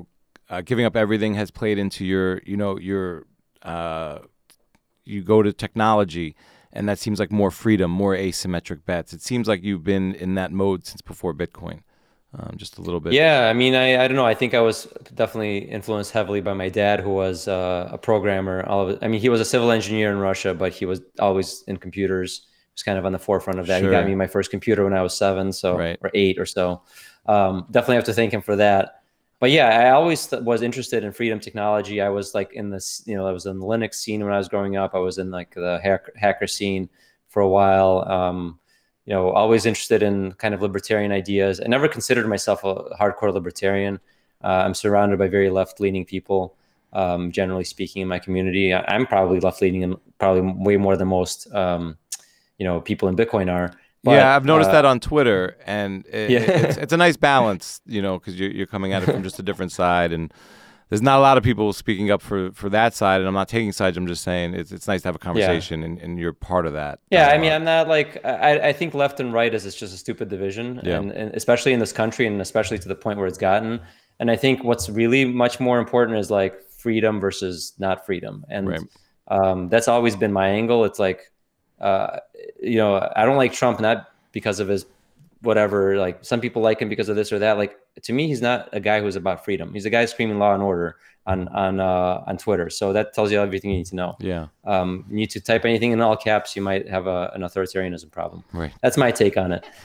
uh, giving up everything has played into your, you know, your, uh, you go to technology, and that seems like more freedom, more asymmetric bets. It seems like you've been in that mode since before Bitcoin, um, just a little bit. Yeah, I mean, I, I don't know. I think I was definitely influenced heavily by my dad, who was uh, a programmer. All of it. I mean, he was a civil engineer in Russia, but he was always in computers. He was kind of on the forefront of that. Sure. He got me my first computer when I was seven, so Right. or eight or so. Um, definitely have to thank him for that. But yeah, I always th- was interested in freedom technology. I was like in this, you know, I was in the Linux scene when I was growing up. I was in like the hacker, hacker scene for a while. Um, you know, always interested in kind of libertarian ideas. I never considered myself a hardcore libertarian. Uh, I'm surrounded by very left-leaning people, um, generally speaking, in my community. I, I'm probably left-leaning and probably way more than most, um, you know, people in Bitcoin are. But, yeah, I've noticed uh, that on Twitter, and it, Yeah. it's, it's a nice balance, you know, because you're, you're coming at it from just a different side, and there's not a lot of people speaking up for, for that side, and I'm not taking sides. I'm just saying it's it's nice to have a conversation, and, and you're part of that. Yeah, I dialogue. mean, I'm not like I, I think left and right is it's just a stupid division, Yeah. and, and especially in this country, and especially to the point where it's gotten. And I think what's really much more important is like freedom versus not freedom, and Right. um, that's always been my angle. It's like, uh, you know, I don't like Trump not because of his whatever. Like some people like him because of this or that. Like to me, he's not a guy who's about freedom. He's a guy screaming law and order on on uh, on Twitter. So that tells you everything you need to know. Yeah. Um, you need to type anything in all caps, you might have a, an authoritarianism problem. Right. That's my take on it.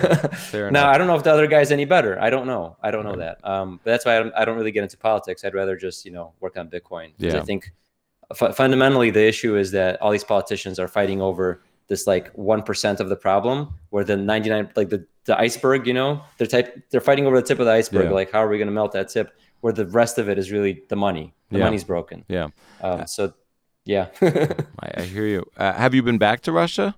Fair Now, enough. I don't know if the other guy's any better. I don't know. I don't know that. Um, but that's why I don't, I don't really get into politics. I'd rather just, you know, work on Bitcoin. Because Yeah. I think fu- fundamentally the issue is that all these politicians are fighting over this like one percent of the problem, where the ninety-nine, like the, the iceberg, you know, they're type, they're fighting over the tip of the iceberg. Yeah. Like, how are we going to melt that tip? Where the rest of it is really the money. The Yeah. money's broken. Yeah. Um, so, yeah. I, I hear you. Uh, have you been back to Russia?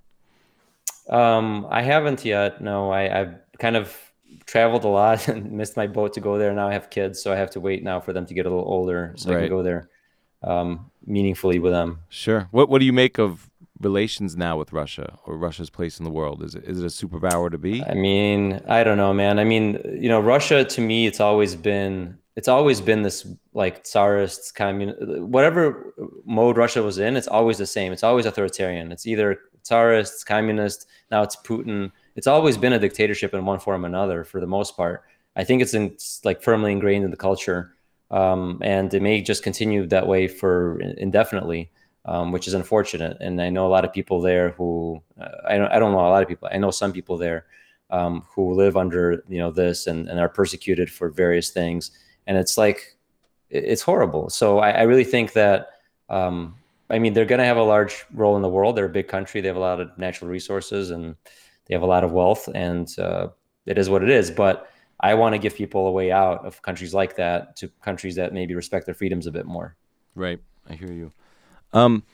Um, I haven't yet. No, I, I've kind of traveled a lot and missed my boat to go there. Now I have kids, so I have to wait now for them to get a little older so I Right. can go there um, meaningfully with them. Sure. What What do you make of relations now with Russia, or Russia's place in the world? Is it is it a superpower to be? I mean, I don't know, man. I mean, you know, Russia to me, it's always been it's always been this like Tsarist commun whatever mode Russia was in. It's always the same. It's always authoritarian. It's either Tsarist, communist. Now it's Putin. It's always been a dictatorship in one form or another for the most part. I think it's, in, it's like firmly ingrained in the culture, um, and it may just continue that way for indefinitely, um, which is unfortunate. And I know a lot of people there who uh, I don't I don't know a lot of people. I know some people there um, who live under you know this and, and are persecuted for various things. And it's like, it's horrible. So I, I really think that, um, I mean, they're going to have a large role in the world. They're a big country. They have a lot of natural resources and they have a lot of wealth, and uh, it is what it is. But I want to give people a way out of countries like that to countries that maybe respect their freedoms a bit more. Right. I hear you. Um,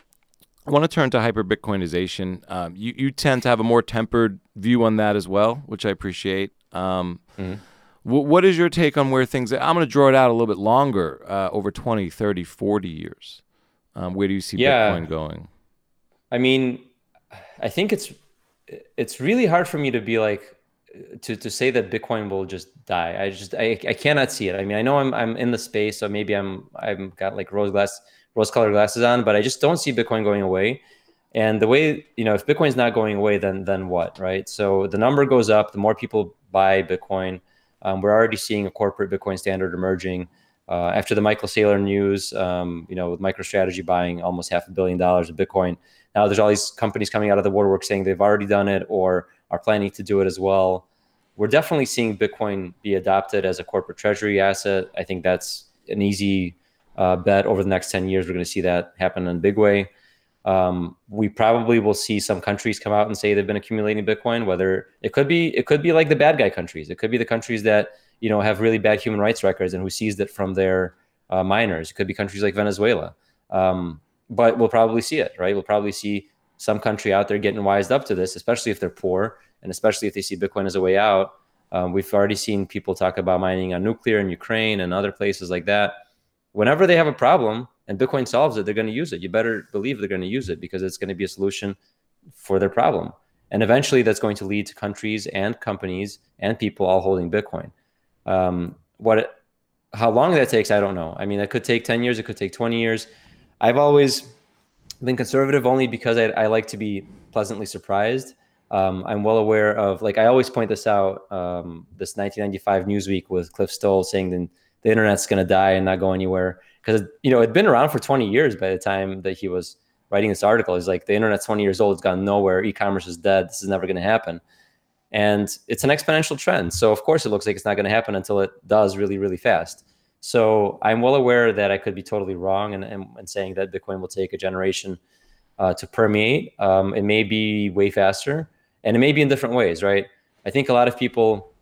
I want to turn to hyper Bitcoinization. Um, you, you tend to have a more tempered view on that as well, which I appreciate. Um, Mm-hmm. wh- what is your take on where things, I'm going to draw it out a little bit longer, uh, over twenty, thirty, forty years. Um, where do you see Yeah. Bitcoin going? I mean, I think it's it's really hard for me to be like to to say that Bitcoin will just die. I just I, I cannot see it. I mean, I know I'm I'm in the space, so maybe I'm I've got like rose glass rose colored glasses on, but I just don't see Bitcoin going away. And the way, you know, if Bitcoin's not going away, then then what, right? So the number goes up, the more people buy Bitcoin. Um, we're already seeing a corporate Bitcoin standard emerging. Uh, after the Michael Saylor news, um, you know, with MicroStrategy buying almost half a billion dollars of Bitcoin, now there's all these companies coming out of the woodwork saying they've already done it or are planning to do it as well. We're definitely seeing Bitcoin be adopted as a corporate treasury asset. I think that's an easy uh, bet. Over the next ten years, we're going to see that happen in a big way. Um, we probably will see some countries come out and say they've been accumulating Bitcoin, whether it could be, it could be like the bad guy countries. It could be the countries that, you know, have really bad human rights records and who seized it from their uh, miners. It could be countries like Venezuela. Um, but we'll probably see it, right? We'll probably see some country out there getting wised up to this, especially if they're poor and especially if they see Bitcoin as a way out. Um, we've already seen people talk about mining on nuclear in Ukraine and other places like that. Whenever they have a problem and Bitcoin solves it, they're going to use it. You better believe they're going to use it because it's going to be a solution for their problem. And eventually that's going to lead to countries and companies and people all holding Bitcoin. Um, what it, how long that takes, I don't know. I mean, it could take ten years, it could take twenty years. I've always been conservative only because I, I like to be pleasantly surprised. Um, I'm well aware of, like, I always point this out, um, this nineteen ninety-five Newsweek with Cliff Stoll saying that the internet's going to die and not go anywhere. Because, you know, it'd been around for twenty years by the time that he was writing this article. He's like, the internet's twenty years old, it's gone nowhere. E-commerce is dead. This is never going to happen. And it's an exponential trend. So, of course, it looks like it's not going to happen until it does really, really fast. So I'm well aware that I could be totally wrong and, and, and saying that Bitcoin will take a generation uh, to permeate. Um, it may be way faster, and it may be in different ways, right? I think a lot of people,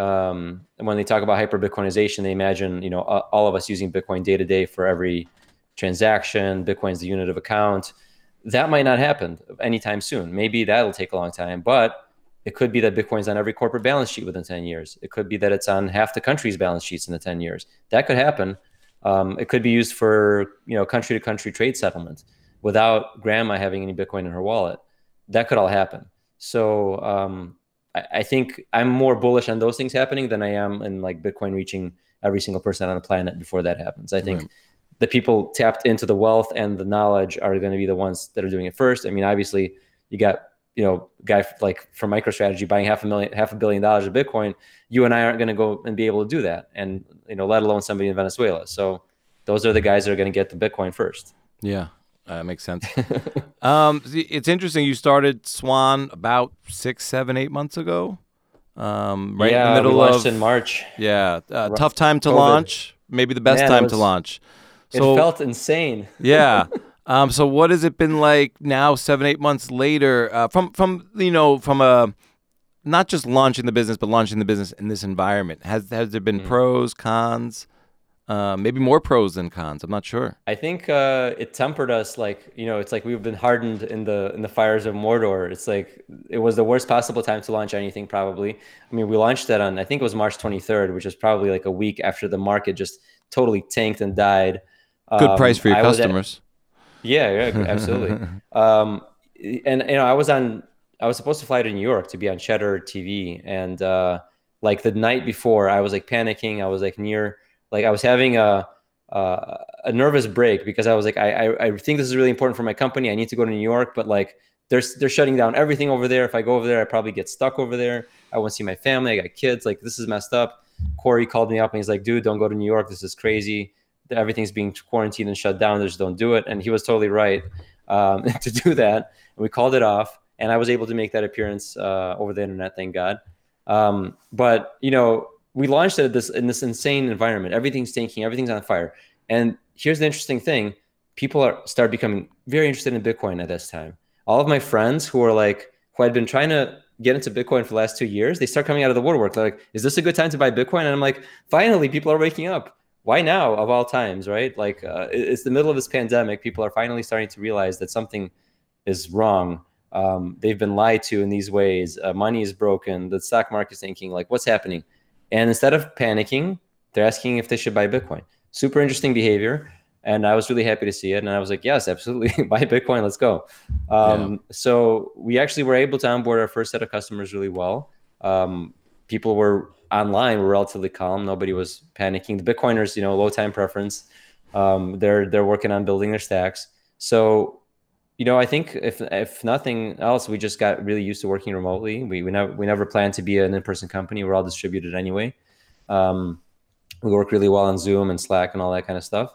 um, when they talk about hyper Bitcoinization, they imagine, you know, all of us using Bitcoin day to day for every transaction. Bitcoin's the unit of account. That might not happen anytime soon. Maybe that'll take a long time, but it could be that Bitcoin's on every corporate balance sheet within ten years. It could be that it's on half the country's balance sheets in the ten years. That could happen. Um, it could be used for, you know, country to country trade settlement without grandma having any Bitcoin in her wallet. That could all happen. So um, I, I think I'm more bullish on those things happening than I am in like Bitcoin reaching every single person on the planet before that happens. I think right. the people tapped into the wealth and the knowledge are going to be the ones that are doing it first. I mean, obviously you got, you know, guy like from MicroStrategy buying half a million, half a billion dollars of Bitcoin. You and I aren't going to go and be able to do that. And, you know, let alone somebody in Venezuela. So those are the guys that are going to get the Bitcoin first. Yeah, that uh, makes sense. um, it's interesting. You started Swan about six, seven, eight months ago. Um, right yeah, in the middle we launched of in March. Yeah, uh, tough time to COVID. launch. Maybe the best Man, time was, to launch. So, it felt insane. yeah. Um, so what has it been like now, seven, eight months later, uh, from, from, you know, from a, not just launching the business, but launching the business in this environment? Has, has there been mm. pros, cons, uh, maybe more pros than cons? I'm not sure. I think, uh, it tempered us. Like, you know, it's like we've been hardened in the, in the fires of Mordor. It's like, it was the worst possible time to launch anything, probably. I mean, we launched that on, I think it was March twenty-third, which was probably like a week after the market just totally tanked and died. Good um, price for your I customers. Yeah, yeah, absolutely. um, and you know, I was on. I was supposed to fly to New York to be on Cheddar T V, and uh, like the night before, I was like panicking. I was like near, like I was having a a, a nervous break because I was like, I, I I think this is really important for my company. I need to go to New York, but like they're they're shutting down everything over there. If I go over there, I probably get stuck over there. I won't see my family. I got kids. Like this is messed up. Corey called me up and he's like, dude, don't go to New York. This is crazy. Everything's being quarantined and shut down. Just don't do it. And he was totally right um, to do that. And we called it off. And I was able to make that appearance uh, over the internet, thank God. Um, but, you know, we launched it at this, in this insane environment. Everything's tanking. Everything's on fire. And here's the interesting thing. People are start becoming very interested in Bitcoin at this time. All of my friends who are like, who had been trying to get into Bitcoin for the last two years, they start coming out of the woodwork. They're like, is this a good time to buy Bitcoin? And I'm like, finally, people are waking up. Why now of all times, right? Like uh, it's the middle of this pandemic. People are finally starting to realize that something is wrong. Um, they've been lied to in these ways. Uh, money is broken. The stock market is thinking like, what's happening? And instead of panicking, they're asking if they should buy Bitcoin. Super interesting behavior. And I was really happy to see it. And I was like, yes, absolutely. Buy Bitcoin. Let's go. Um, yeah. So we actually were able to onboard our first set of customers really well. Um, people were online were relatively calm. Nobody was panicking. The Bitcoiners, you know, low time preference. Um, they're they're working on building their stacks. So, you know, I think if if nothing else, we just got really used to working remotely. We we never we never planned to be an in-person company. We're all distributed anyway. Um, we work really well on Zoom and Slack and all that kind of stuff.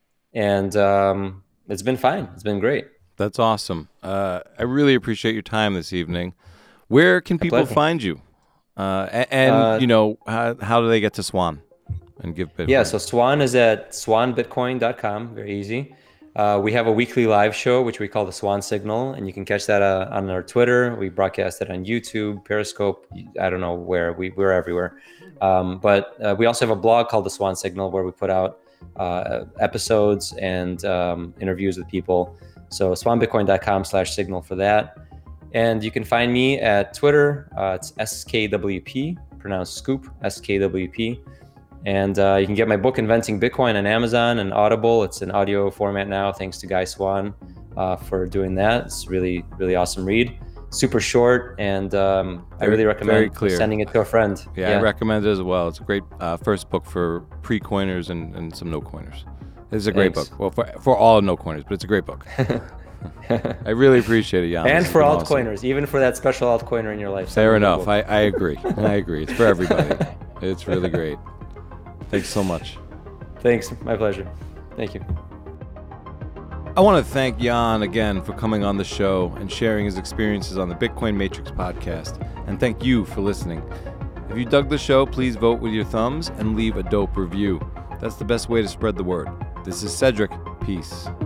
And um, it's been fine. It's been great. That's awesome. Uh, I really appreciate your time this evening. Where can people find you? Uh, and, and uh, you know, how, how do they get to Swan and give Bitcoin? Yeah, so Swan is at swan bitcoin dot com. Very easy. Uh, we have a weekly live show, which we call the Swan Signal, and you can catch that uh, on our Twitter. We broadcast it on YouTube, Periscope. I don't know where. We, we're everywhere. Um, but uh, we also have a blog called the Swan Signal where we put out uh, episodes and um, interviews with people. So swan bitcoin dot com slash signal for that. And you can find me at Twitter. Uh, it's S K W P, pronounced Scoop, S K W P. And uh, you can get my book, Inventing Bitcoin, on Amazon and Audible. It's in audio format now, thanks to Guy Swan uh, for doing that. It's really, really awesome read. super short, and um, I Very- really very recommend clear. sending it to a friend. Yeah, I recommend it as well. It's a great uh, first book for pre-coiners and, and some no-coiners. It's a great Thanks. book. Well, for, for all no-coiners, but it's a great book. I really appreciate it, Jan. And This has for been awesome. altcoiners, even for that special altcoiner in your life. send Fair them the enough. book. I, I agree. I agree. It's for everybody. It's really great. Thanks so much. Thanks. My pleasure. Thank you. I want to thank Jan again for coming on the show and sharing his experiences on the Bitcoin Matrix podcast. And thank you for listening. If you dug the show, please vote with your thumbs and leave a dope review. That's the best way to spread the word. This is Cedric. Peace.